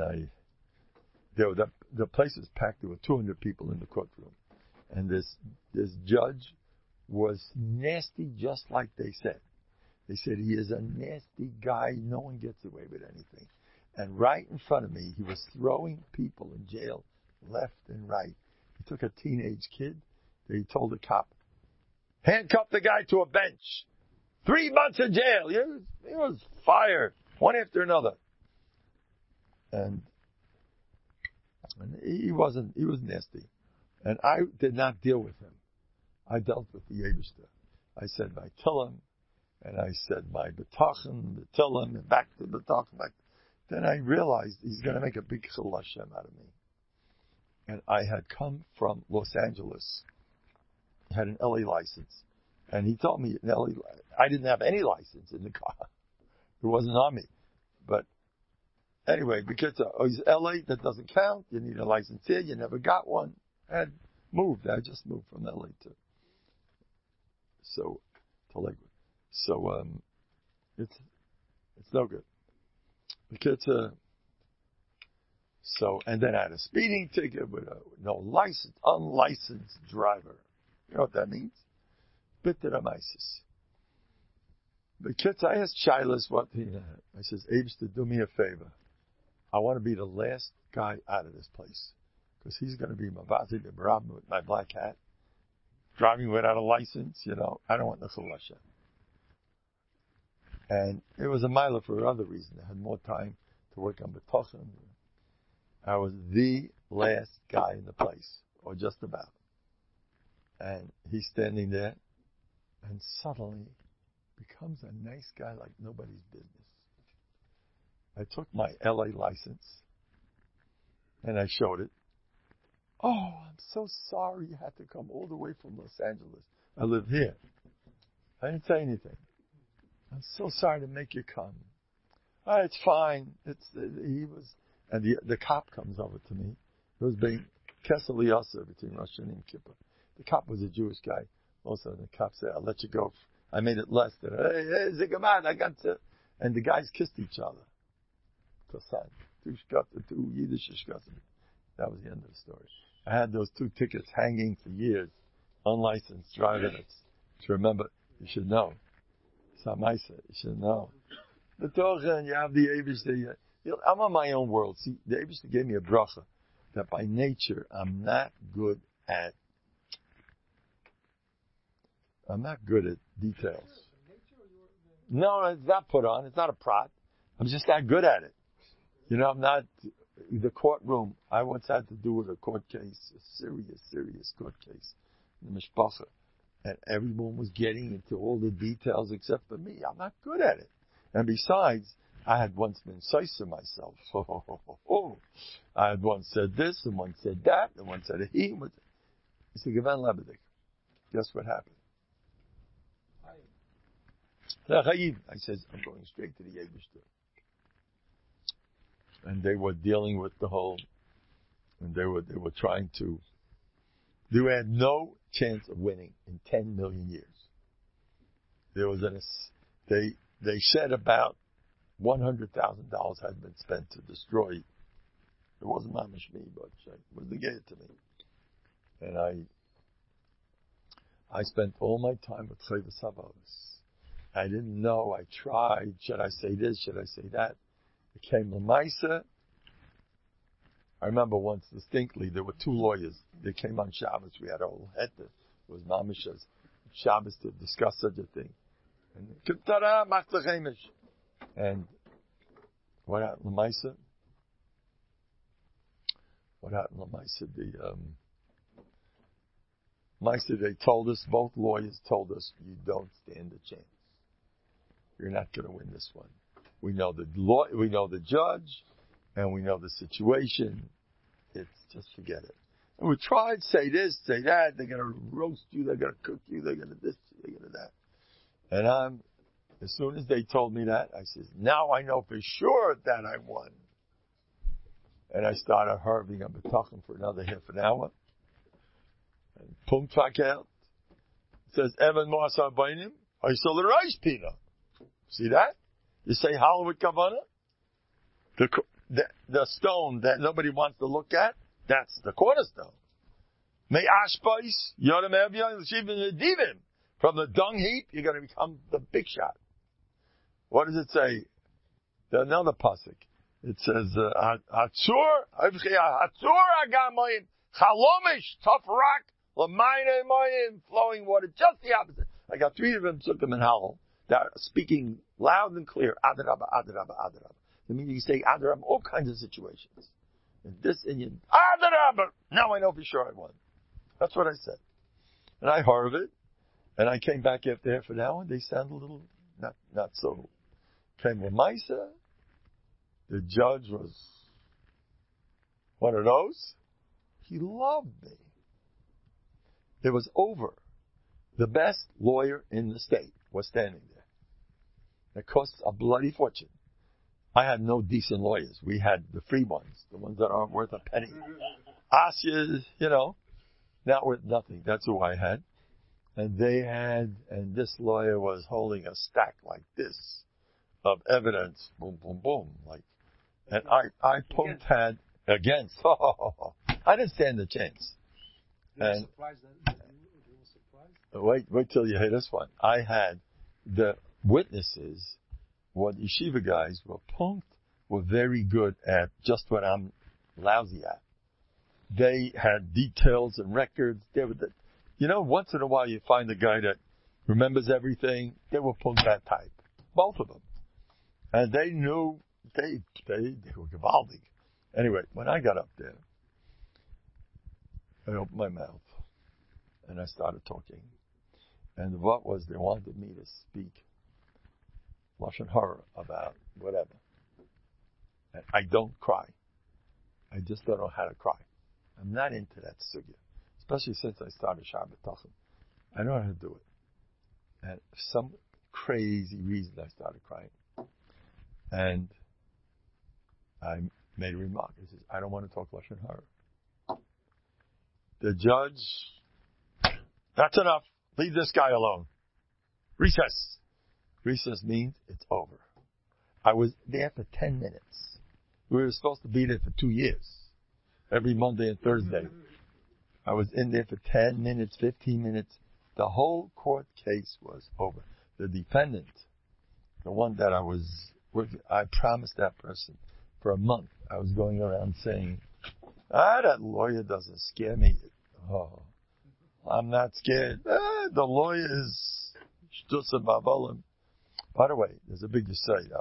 the place was packed. There were 200 people in the courtroom. And this judge was nasty, just like they said. They said he is a nasty guy. No one gets away with anything. And right in front of me, he was throwing people in jail left and right. He took a teenage kid. He told the cop, handcuff the guy to a bench. 3 months in jail. He was fired, one after another. And he was nasty. And I did not deal with him. I dealt with the Yebishter. I said my Tillim, and I said my B'tachim, the Tillim, and back to B'tachim. Then I realized he's going to make a big Chil Hashem out of me. And I had come from Los Angeles. I had an LA license. And he told me in LA, I didn't have any license in the car. It wasn't on me. But anyway, because he's LA, that doesn't count. You need a license here. You never got one. I moved. I just moved from LA to Lakewood. So it's no good. Because and then I had a speeding ticket with no license, unlicensed driver. You know what that means? Bitter Amaisis. But kids, I asked Shilas I says, Abish, to do me a favor. I want to be the last guy out of this place. Because he's going to be Mavazi B'Barab with my black hat. Driving without a license, I don't want the Chil Hashem. And it was a mile for other reason. I had more time to work on B'tochen. I was the last guy in the place, or just about. And he's standing there, and suddenly becomes a nice guy like nobody's business. I took my LA license, and I showed it. Oh, I'm so sorry you had to come all the way from Los Angeles. I live here. I didn't say anything. I'm so sorry to make you come. It's fine. And the cop comes over to me. It was being Kesel Yasser between Rosh Hashanah and Kippur. The cop was a Jewish guy. Also, the cop said, I'll let you go. I made it less than, hey, Zigamad, I got to. And the guys kissed each other. Two Yiddish shkasim. That was the end of the story. I had those 2 tickets hanging for years. Unlicensed driver. To remember, you should know. Samaisa, you should know. The Torah, you have the Abish there. I'm on my own world. See, the Abish gave me a bracha that by nature I'm not good at details. No, it's not put on. It's not a prot. I'm just not good at it. I'm not. The courtroom, I once had to do with a court case, a serious court case, in the Mishpacha. And everyone was getting into all the details except for me. I'm not good at it. And besides, I had once been Seiser myself. I had once said this, and one said that, and one said he. It's a Gevan Lebedik. Guess what happened? I says, I'm going straight to the Yebishter. And they were dealing with the whole, and they were trying to, they had no chance of winning in 10 million years. There was they said about $100,000 had been spent to destroy. It wasn't Mamish me, but it was the gate to me. And I spent all my time with Chavis Havavis. I didn't know. I tried. Should I say this? Should I say that? It came Lamaisa. I remember once distinctly, there were 2 lawyers. They came on Shabbos. We had a whole heta. It was Mamish's Shabbos to discuss such a thing. And what happened Lamaisa? They told us, both lawyers told us, you don't stand a chance. You're not going to win this one. We know the judge, and we know the situation. It's just forget it. And we tried, say this, say that. They're going to roast you. They're going to cook you. They're going to this. They're going to that. And As soon as they told me that, I said, now I know for sure that I won. And I started harving up a talking for another half an hour. And Punkt Fakel says, Evan Moasa Bainim, I saw the rice pina. See that? You say Hal with Kavanah? The stone that nobody wants to look at, that's the cornerstone. May Ashbais, Yodam Evyan, Shivin Divim. From the dung heap, you're going to become the big shot. What does it say? Another pasuk. It says, Hatzur Agamayim, Chalomish, tough rock, Lamayin Mayim, flowing water, just the opposite. I got 3 of them, took them in Halal, that are speaking loud and clear, Adarabba, Adarabba, Adarabba. I mean, you say Adarabba, all kinds of situations. In this Indian, Adarabba, now I know for sure I won. That's what I said. And I heard it, and I came back after half an hour, and they sound a little, not so. Came with Maisa. The judge was one of those. He loved me. It was over. The best lawyer in the state was standing there. It costs a bloody fortune. I had no decent lawyers. We had the free ones, the ones that aren't worth a penny. Asya, not worth nothing. That's who I had. And this lawyer was holding a stack like this of evidence, boom, boom, boom, and I Punkt had against. I didn't stand a chance. And wait till you hear this one. I had the witnesses, what yeshiva guys were Punkt were very good at just what I'm lousy at. They had details and records. They were once in a while you find a guy that remembers everything. They were Punkt that type, both of them. And they knew, they were gewaldig. Anyway, when I got up there, I opened my mouth and I started talking. And what was, they wanted me to speak Lashon Hara about whatever. And I don't cry. I just don't know how to cry. I'm not into that sugya. Especially since I started Shabbat Tachim. I don't know how to do it. And for some crazy reason I started crying. And I made a remark. I said, I don't want to talk Lashon Hara. The judge, that's enough. Leave this guy alone. Recess. Recess means it's over. I was there for 10 minutes. We were supposed to be there for 2 years. Every Monday and Thursday. I was in there for 10 minutes, 15 minutes. The whole court case was over. The defendant, the one that I was working, I promised that person for a month. I was going around saying, that lawyer doesn't scare me. Oh, I'm not scared. The lawyer is shtusa bavolim. By the way, there's a big decide.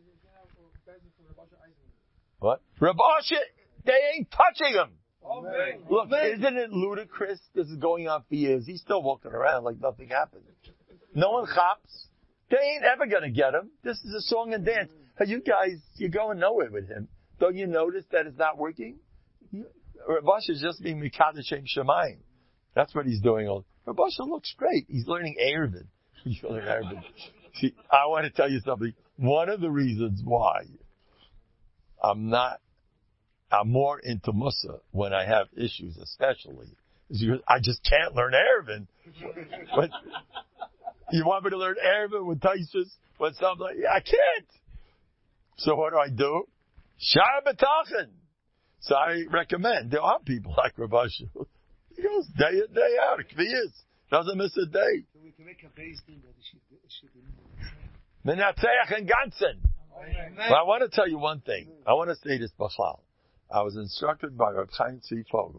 What? Rav Asher, they ain't touching him. Look, isn't it ludicrous? This is going on for years. He's still walking around like nothing happened. No one chops. They ain't ever gonna get him. This is a song and dance. Hey, you guys, you're going nowhere with him. Don't you notice that it's not working? Rav Asher is just being Mikadosh Shemayim. That's what he's doing. Rav Asher looks great. He's learning Eruvin. See, I want to tell you something. One of the reasons why I'm more into Musa when I have issues, especially, is because I just can't learn Eruvin. But you want me to learn Eruvin with Taisus? With something like I can't. So what do? Shabbat Tachin. So I recommend. There are people like Rav Asher. He goes day in, day out. Kviyas. Doesn't miss a day. So we can make a base thing that she Menatzeach and Gansen. Well, I want to tell you one thing. I want to say this b'chal. I was instructed by Rav Chaim Tzvi Fogel.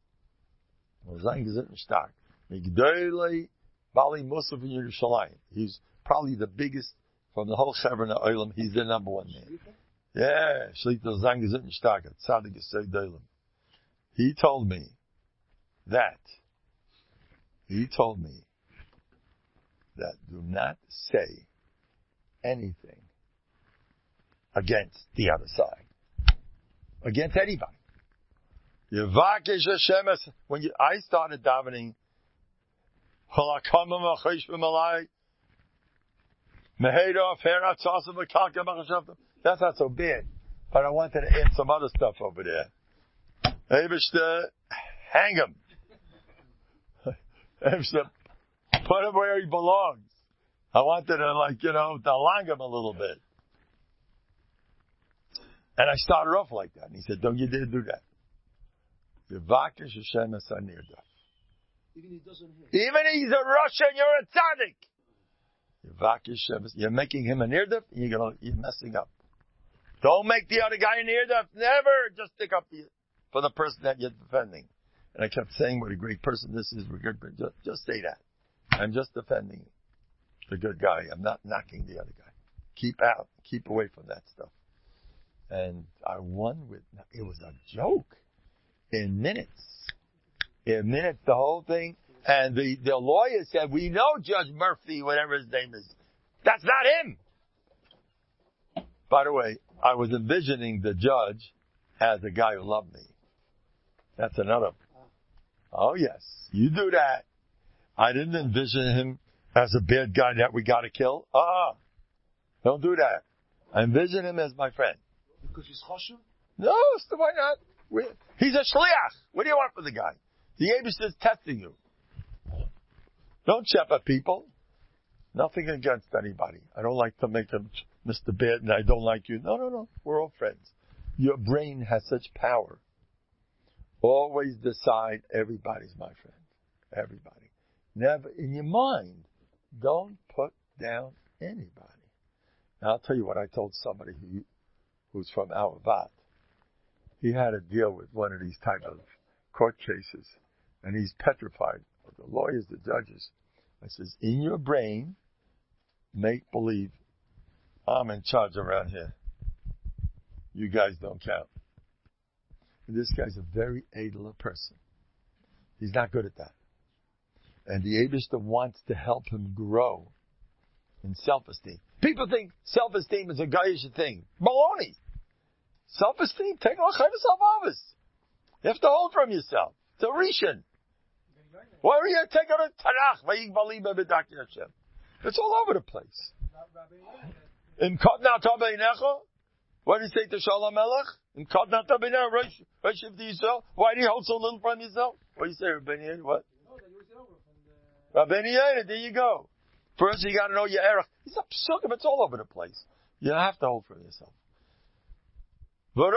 He's probably the biggest from the whole Chevron Olam. He's the number one man. Yeah, Shlita Zang is in Shtak. Tzadik Yisei Olam. He told me that do not say anything against the other side. Against anybody. When I started davening, That's not so bad. But I wanted to add some other stuff over there. Eibishter, hang him. Eibishter, put him where he belongs. I wanted to to lang him a little bit. And I started off like that. And he said, don't you dare do that. Yevakish Hashem Esanir Daf. Even he doesn't hear. Even he's a Russian, you're a tzaddik. You're making him a nirdaf, and you're messing up. Don't make the other guy a nirdaf. Never just stick up for the person that you're defending. And I kept saying what a great person this is. We're good, but just say that. I'm just defending the good guy. I'm not knocking the other guy. Keep away from that stuff. And I won it was a joke. In minutes, the whole thing. And the lawyer said, we know Judge Murphy, whatever his name is. That's not him. By the way, I was envisioning the judge as a guy who loved me. That's another. Oh yes, you do that. I didn't envision him as a bad guy that we got to kill. Don't do that. I envision him as my friend. Because he's choshev? No, so why not? He's a shliach. What do you want from the guy? The Eibush is testing you. Don't shepherd people. Nothing against anybody. I don't like to make him Mr. Bad and I don't like you. No. We're all friends. Your brain has such power. Always decide everybody's my friend. Everybody. Never, in your mind, don't put down anybody. Now I'll tell you what I told somebody who's from Avad. He had to deal with one of these type of court cases, and he's petrified. The lawyers, the judges. I says, in your brain, make believe I'm in charge around here. You guys don't count. And this guy's a very edler person. He's not good at that. And the Eibishter wants to help him grow in self-esteem. People think self-esteem is a guyish thing. Baloney. Self-esteem, take on chayvus. You have to hold from yourself. It's a rishon. Why are you take on a Tanakh? It's all over the place. What did he say to Shalom Melech? Why do you hold so little from yourself? What do you say, Rabbeinu Yehuda? What? Rabbeinu Yehuda, there you go. First you gotta know your erech. He's a psukim, it's all over the place. You have to hold from yourself. No.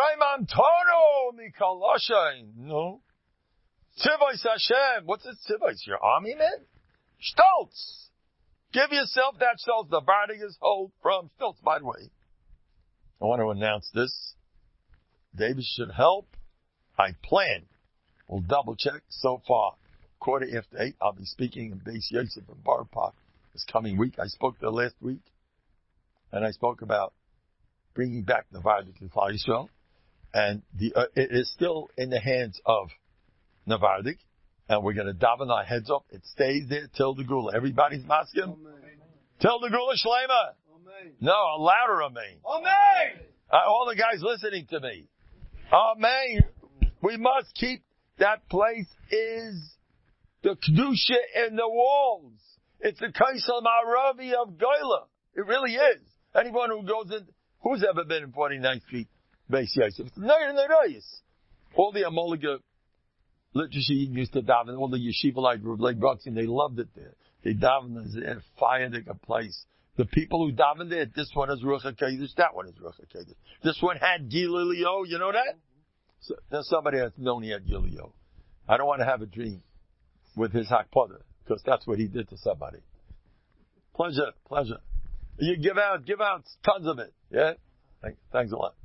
Tzivos Hashem. What's this tzivos? Your army, man? Stoltz. Give yourself that stoltz. The Vardigas hold from stoltz. By the way, I want to announce this. David should help. I plan. We'll double check. So far, 8:15, I'll be speaking in Beis Yosef in Borough Park this coming week. I spoke there last week, and I spoke about bringing back the Vardik to Klal Yisrael, and it is still in the hands of Navardik, and we're going to daven our heads up. It stays there till the Gula. Everybody's masking? Till the Gula Shlema. No, a louder amen. Amen. All the guys listening to me. Amen. We must keep that place is the Kedusha in the walls. It's the Kaisel Maravi of Goyla. It really is. Anyone who goes in, who's ever been in 49th Street, Beis Yosef? All the Amoliga literacy used to daven, all the yeshiva group, like Brooklyn, they loved it there. They daven as a fire place. The people who daven there, this one is Ruach HaKodesh, that one is Ruach HaKodesh. This one had Gililio, you know that? So, now somebody has known he had Gililio. I don't want to have a dream with his Hakpada, because that's what he did to somebody. Pleasure. You give out tons of it, yeah? Thanks a lot.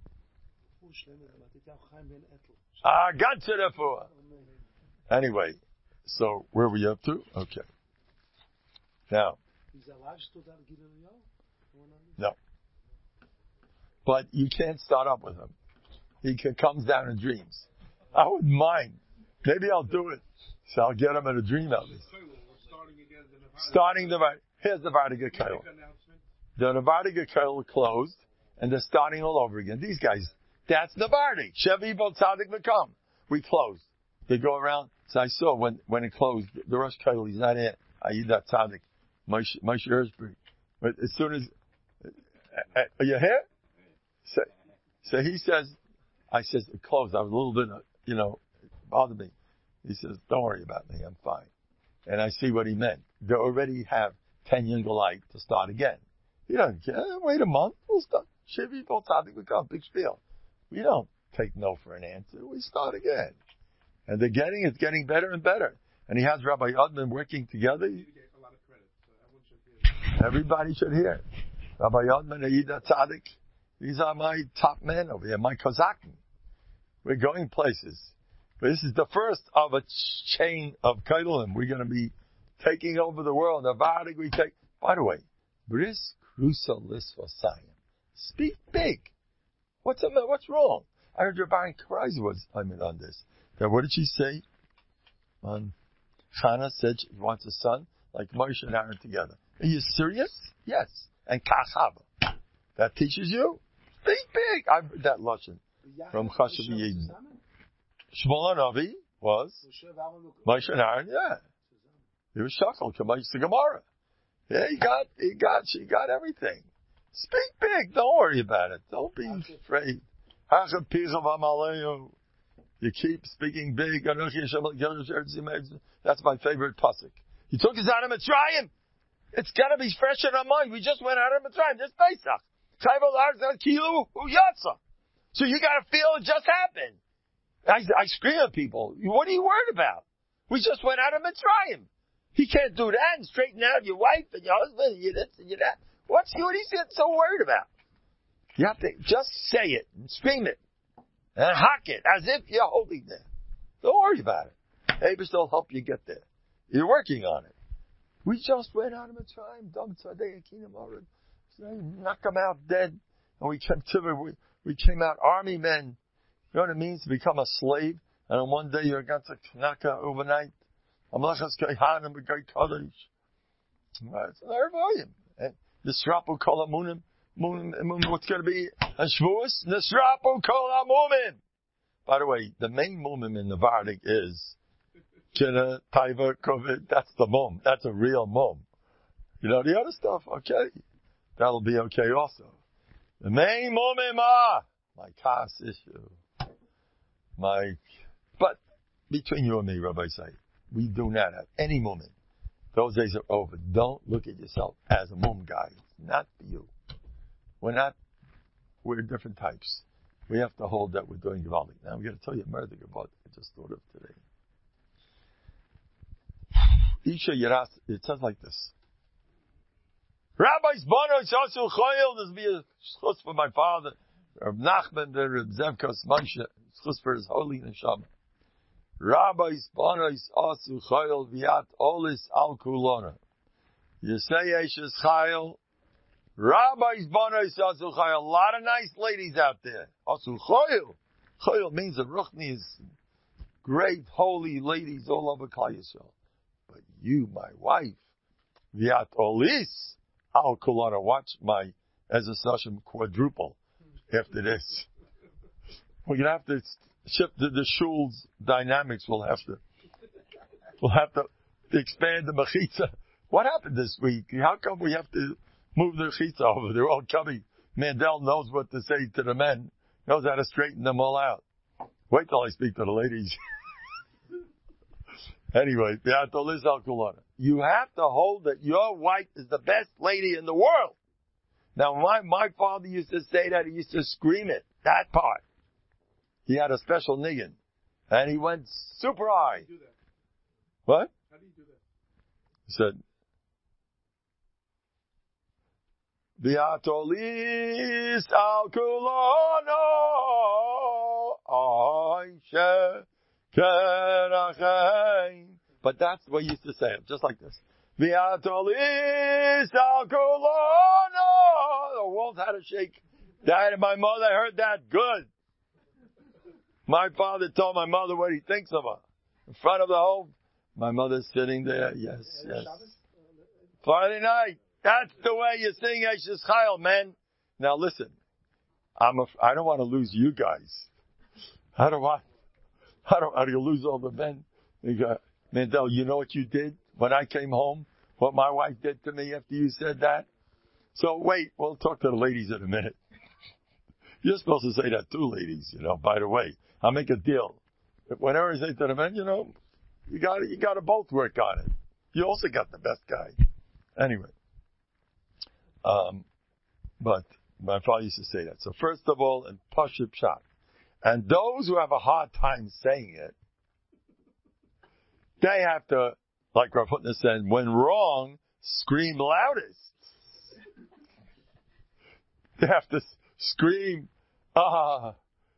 God to the for. Anyway, so where were we up to? Okay. Now. No. But you can't start up with him. He comes down in dreams. I wouldn't mind. Maybe I'll do it. So I'll get him in a dream at least. Here's the Vardiga Kail. The Vardiga Kail closed, and they're starting all over again. These guys, that's Navardi. Shevi Bo Tzadik Makam. We closed. They go around. So I saw when it closed, the Rosh Kail, he's not in. Ayida Tzadik. Moshe Erzberg. But as soon as Are you here? So he says, I says, close. I was a little bit, bothered me. He says, don't worry about me. I'm fine. And I see what he meant. They already have 10 Yungalite to start again. You don't care. Wait a month. We'll start. Shivi Boltadik become big spiel. We don't take no for an answer. We start again. And it's getting better and better. And he has Rabbi Yudman working together. Everybody should hear. Rabbi Yudman, Aida Tzadik. These are my top men over here, my Kozakim. We're going places. But this is the first of a chain of Kailim. We're going to be taking over the world. By the way, Bris Krusa Lisvasayim. Speak big. What's wrong? I heard Rabbi Kreiser was on this. Now, what did she say? Chana said she wants a son like Moshe and Aaron together. Are you serious? Yes. And Kachava. That teaches you? Speak big. I heard that lashon from Chashav Yidin. Shmuel Navi was Moshe and Aaron. Yeah, he was shackled to Moshe Gemara. Yeah, she got everything. Speak big. Don't worry about it. Don't be afraid. You keep speaking big. That's my favorite pasuk. He took us out of Mitzrayim. It's got to be fresh in our mind. We just went out of Mitzrayim. This Pesach. So you got to feel it just happened. I scream at people. What are you worried about? We just went out of Mitzrayim. He can't do that and straighten out your wife and your husband and you this and you that. What is he so worried about? You have to just say it and scream it and hock it as if you're holding there. Don't worry about it. Abish will help you get there. You're working on it. We just went out of Mitzrayim. Knock them out dead. And we came out army men. You know what it means to become a slave? And on one day you're going to Knaka overnight. What's going to be a Shavuos? Nisrapu kol hamumim. By the way, the main mumim in the Vardik is Kina, Taiva, Kovid. That's the mum. That's a real mum. You know the other stuff, okay. That'll be okay also. The main mumim my Kas issue. But between you and me, Rabbi Say, we do not have any moment. Those days are over. Don't look at yourself as a mum guy. It's not for you. We're different types. We have to hold that we're doing Givaldi. Now I'm going to tell you a murder about I just thought of today. Isha Yeras, it says like this. Rabbi's Bonos Yasu Choyel, this will be a schus for my father, Reb Nachman, Reb Zevkos Moshe, schus for his holy neshama. Rabbi's Bonos Yasu Choyel, Viat Olis Al Kulona. Yisei Eshes Chayel, Rabbi's Bonos Yasu Choyel, a lot of nice ladies out there. Yasu Choyel. Choyel means the Ruchni is great, holy ladies all over Klal Yisrael. But you, my wife, Viat Olis Al Kulona, watch my Ezra Sashim quadruple after this. We're gonna have to shift the shul's dynamics. We'll have to expand the mechitza. What happened this week? How come we have to move the mechitza over? They're all coming. Mandel knows what to say to the men. Knows how to straighten them all out. Wait till I speak to the ladies. Anyway, you have to hold that your wife is the best lady in the world. Now, my father used to say that. He used to scream it. That part. He had a special niggin. And he went super high. How do you do that? What? How do you do that? He said, Viatolis al kulono oishe kerachein. But that's the way he used to say it, just like this. Viatolis al kulono. The world had to shake. Dad and my mother heard that good. My father told my mother what he thinks of her. In front of the home. My mother's sitting there. Yes. Friday night. That's the way you sing Eshes Chayil, man. Now listen. I don't want to lose you guys. I don't want to lose all the men. Mandel, you know what you did when I came home? What my wife did to me after you said that? So wait, we'll talk to the ladies in a minute. You're supposed to say that too, ladies, by the way. I'll make a deal. Whenever I say to the men, you got to both work on it. You also got the best guy. Anyway. But my father used to say that. So first of all, in Pashut Pshat. And those who have a hard time saying it, they have to, like Rav Hutner said, when wrong, scream loudest. They have to scream, I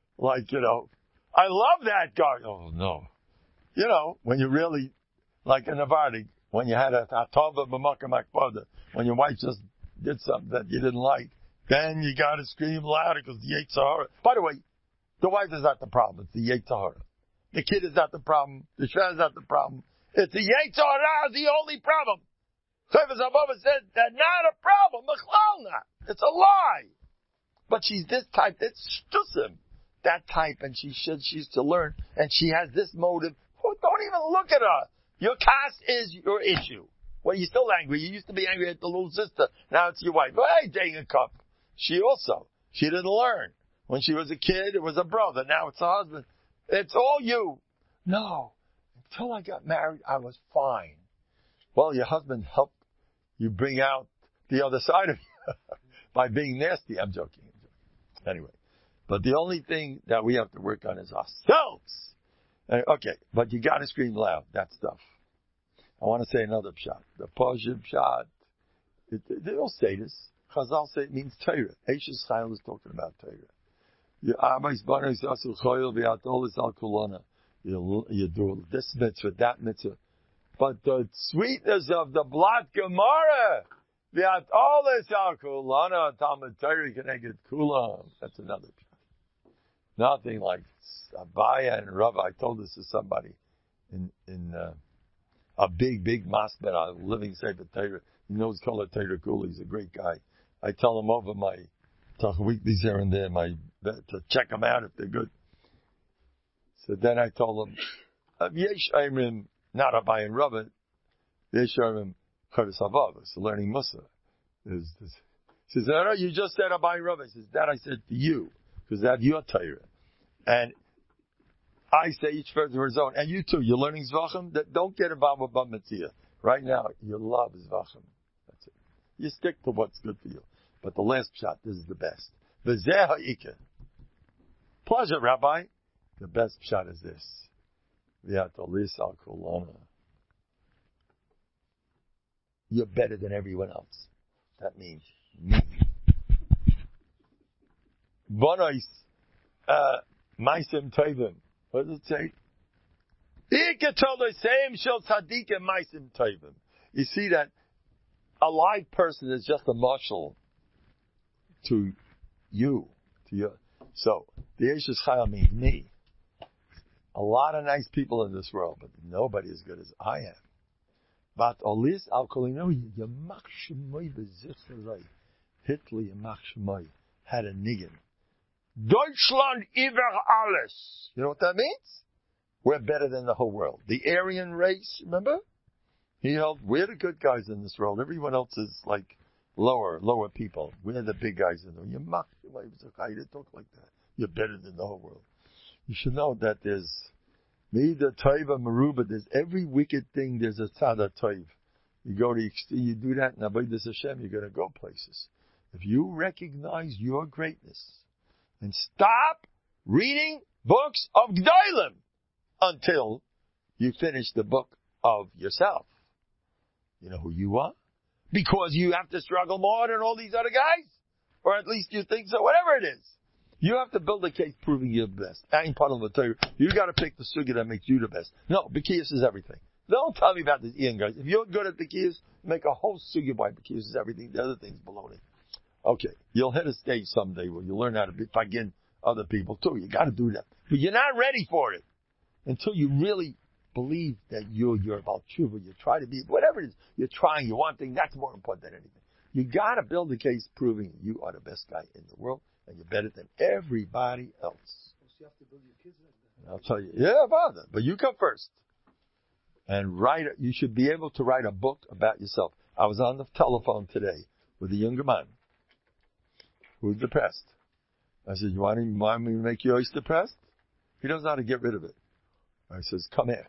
love that guy. Oh, no. When you really, like in Navardi, when you had a Tova B'Makam Akbada, when your wife just did something that you didn't like, then you gotta scream louder because the Yetzer Hara. By the way, the wife is not the problem, it's the Yetzer Hara. The kid is not the problem, the Shah is not the problem. It's the Yetzer Hara is the only problem. Chavis Abba said that's not a problem, it's a lie. But she's this type, it's shtusim. That type, and she's to learn, and she has this motive. Oh, don't even look at her. Your caste is your issue. Well, you're still angry. You used to be angry at the little sister. Now it's your wife. Well, hey, take a cup. She didn't learn. When she was a kid, it was a brother. Now it's a husband. It's all you. No. Until I got married, I was fine. Well, your husband helped you bring out the other side of you by being nasty. I'm joking. Anyway. But the only thing that we have to work on is ourselves. Okay, but you gotta scream loud, that stuff. I want to say another pshat. The Pashut Pshat. They don't say this. Chazal say it means Torah. Eishes Chayil is talking about Torah. You do this mitzvah, that mitzvah. But the sweetness of the Blat Gemara, that's another pshat. Nothing like Abaya and Rava. I told this to somebody in a big masbet, a living Sefer Torah. He knows Kol HaTorah Kula. He's a great guy. I tell him over my weeklies here and there, to check them out if they're good. So then I told him, Yesh Aimrim, not Abaya and Rava, Yesh Aimrim Chavis Havav. It's learning Musa. He says, no, you just said Abaya and Rava. He says, that I said to you, because that's your Torah. And I say each person for his own. And you too, you're learning Zvachim. Don't get involved with Bab Metzia. Right now, your love is Zvachim. That's it. You stick to what's good for you. But the last shot, this is the best. V'zeh ha'ikeh. Pleasure, Rabbi. The best shot is this. V'yatolis al kulona. You're better than everyone else. That means me. Bonois. Maisim Tovim. What does it say? You see that a live person is just a marshal to you, to your. So the Eishes Chayil means me. A lot of nice people in this world, but nobody as good as I am. But Olis al Kolino Yamach Shemoy v'Zichterei Hitler Yamach Shemoy had a niggin. Deutschland über alles. You know what that means? We're better than the whole world. The Aryan race, remember? He held, we're the good guys in this world. Everyone else is like lower people. We're the big guys in the world. You didn't talk like that. You're better than the whole world. You should know that there's Mida Toiva Maruba, there's every wicked thing, there's a Tzada Toiv. You do that in Avodas Hashem, you're going to go places. If you recognize your greatness, and stop reading books of G'daylim until you finish the book of yourself. You know who you are? Because you have to struggle more than all these other guys? Or at least you think so, whatever it is. You have to build a case proving you're the best. I ain't part of the Torah. You got to pick the sugya that makes you the best. No, Bekiyas is everything. Don't tell me about this Ian guys. If you're good at Bekiyas, make a whole sugya by Bekiyas is everything. The other thing's baloney. Okay, you'll hit a stage someday where you learn how to begin other people too. You got to do that, but you're not ready for it until you really believe that you're about tshuva. You try to be whatever it is. You're trying. You want things. That's more important than anything. You got to build a case proving you are the best guy in the world and you're better than everybody else. You have to build your kids like that. I'll tell you, yeah, father, but you come first and write. You should be able to write a book about yourself. I was on the telephone today with a younger man who's depressed. I said, you want me to make you always depressed? He doesn't know how to get rid of it. I says, come here.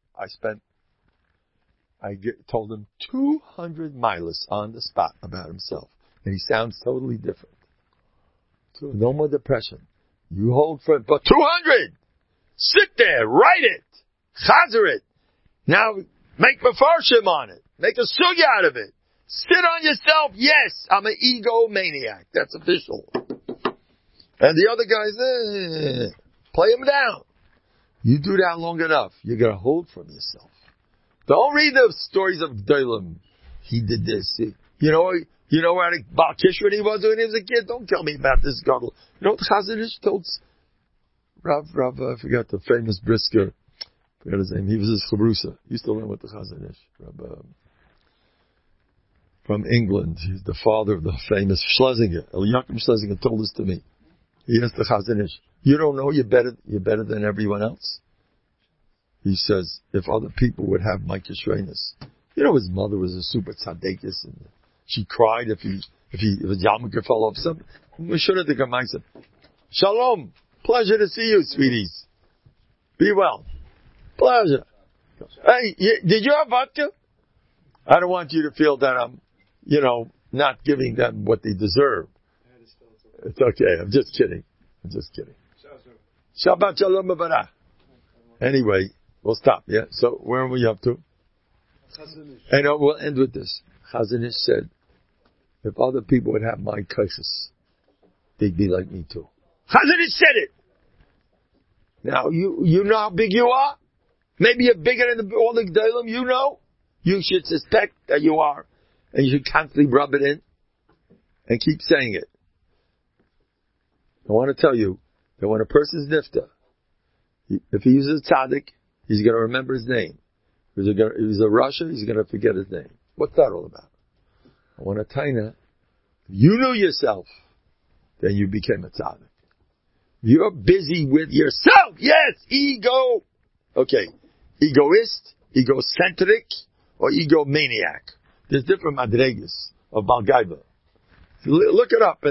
Told him 200 miles on the spot about himself. And he sounds totally different. No more depression. You hold for it, but 200! Sit there, write it, chazer it. Now, make mafarshim on it. Make a sugya out of it. Sit on yourself. Yes, I'm an egomaniac. That's official. And the other guys, play him down. You do that long enough, you're going to hold from yourself. Don't read the stories of Gdolim. He did this. You know what Baal Kishrin he was when he was a kid? Don't tell me about this gadol. You know what Chazon Ish told Rav, I forgot the famous Brisker. I forgot his name. He was his chabrusa. He used to learn with the Chazon Ish. From England. He's the father of the famous Schlesinger. Eliakim Schlesinger told this to me. He asked the Chazon Ish, you don't know you're better than everyone else? He says, if other people would have Mike Yishrenis. You know, his mother was a super tzaddikus, and she cried if a yarmulke fell off. Shalom. Pleasure to see you, sweeties. Be well. Pleasure. Hey, did you have vodka? I don't want you to feel that I'm, not giving them what they deserve. It's okay. I'm just kidding. Shabbat shalom v'barach. Anyway, we'll stop. Yeah. So where are we up to? And we'll end with this. Chazon Ish said, if other people would have my kaiches, they'd be like me too. Chazon Ish said it. Now you know how big you are. Maybe you're bigger than all the Gdolim. You know. You should suspect that you are, and you should constantly rub it in and keep saying it. I want to tell you that when a person's nifta, if he uses a tzaddik, he's going to remember his name. If he's a Russia, he's going to forget his name. What's that all about? I want to tell you, if you knew yourself, then you became a tzaddik. You're busy with yourself. Yes, ego. Okay, egoist, egocentric, or egomaniac. There's different madregas of Balgaiba. Look it up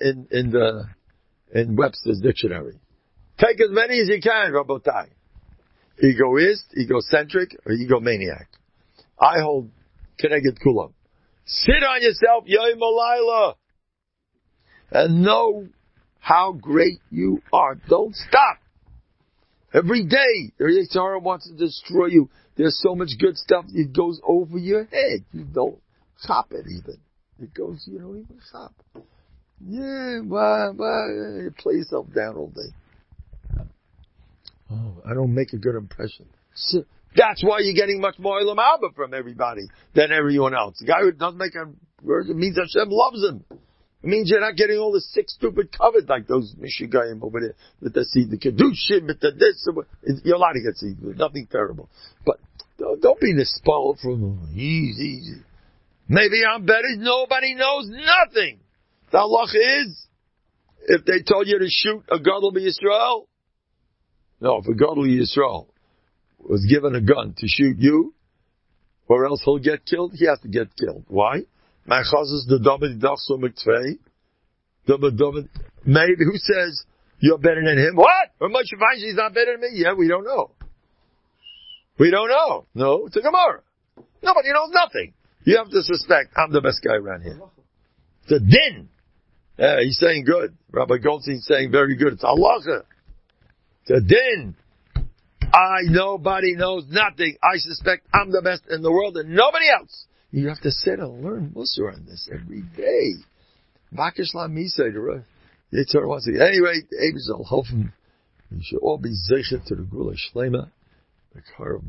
in Webster's dictionary. Take as many as you can, Rabotai. Egoist, egocentric, or egomaniac. I hold Keneged Kulam. Sit on yourself, Yom Olayla, and know how great you are. Don't stop. Every day, the Yetzer Hara wants to destroy you. There's so much good stuff, it goes over your head. You don't chop it even. It goes, you don't even chop. Yeah, you play yourself down all day. Oh, I don't make a good impression. So, that's why you're getting much more Olam Haba from everybody than everyone else. The guy who doesn't make a word, it means Hashem loves him. It means you're not getting all the sick, stupid covered like those Michigayim over there that they see the Kedushim, but the this. You're allowed to get see, nothing terrible. But don't be spoiled from easy. Maybe I'm better. Nobody knows nothing. The halacha is, if they told you to shoot a Gadol B'Yisrael, no, if a Gadol B'Yisrael was given a gun to shoot you, or else he'll get killed, he has to get killed. Why? Maybe who says you're better than him? What? Or Moshe Feinstein's not better than me? Yeah, we don't know. No, it's a Gemara. Nobody knows nothing. You have to suspect I'm the best guy around here. It's a din. Yeah, he's saying good. Rabbi Goldstein's saying very good. It's halacha. It's a din. Nobody knows nothing. I suspect I'm the best in the world and nobody else. You have to sit and learn Musar on this every day. Vakishlam Misay, the Yetzer Hara wants to. Anyway, Abel Hofen, we should all be zeichet to the Gula Shlema, the car of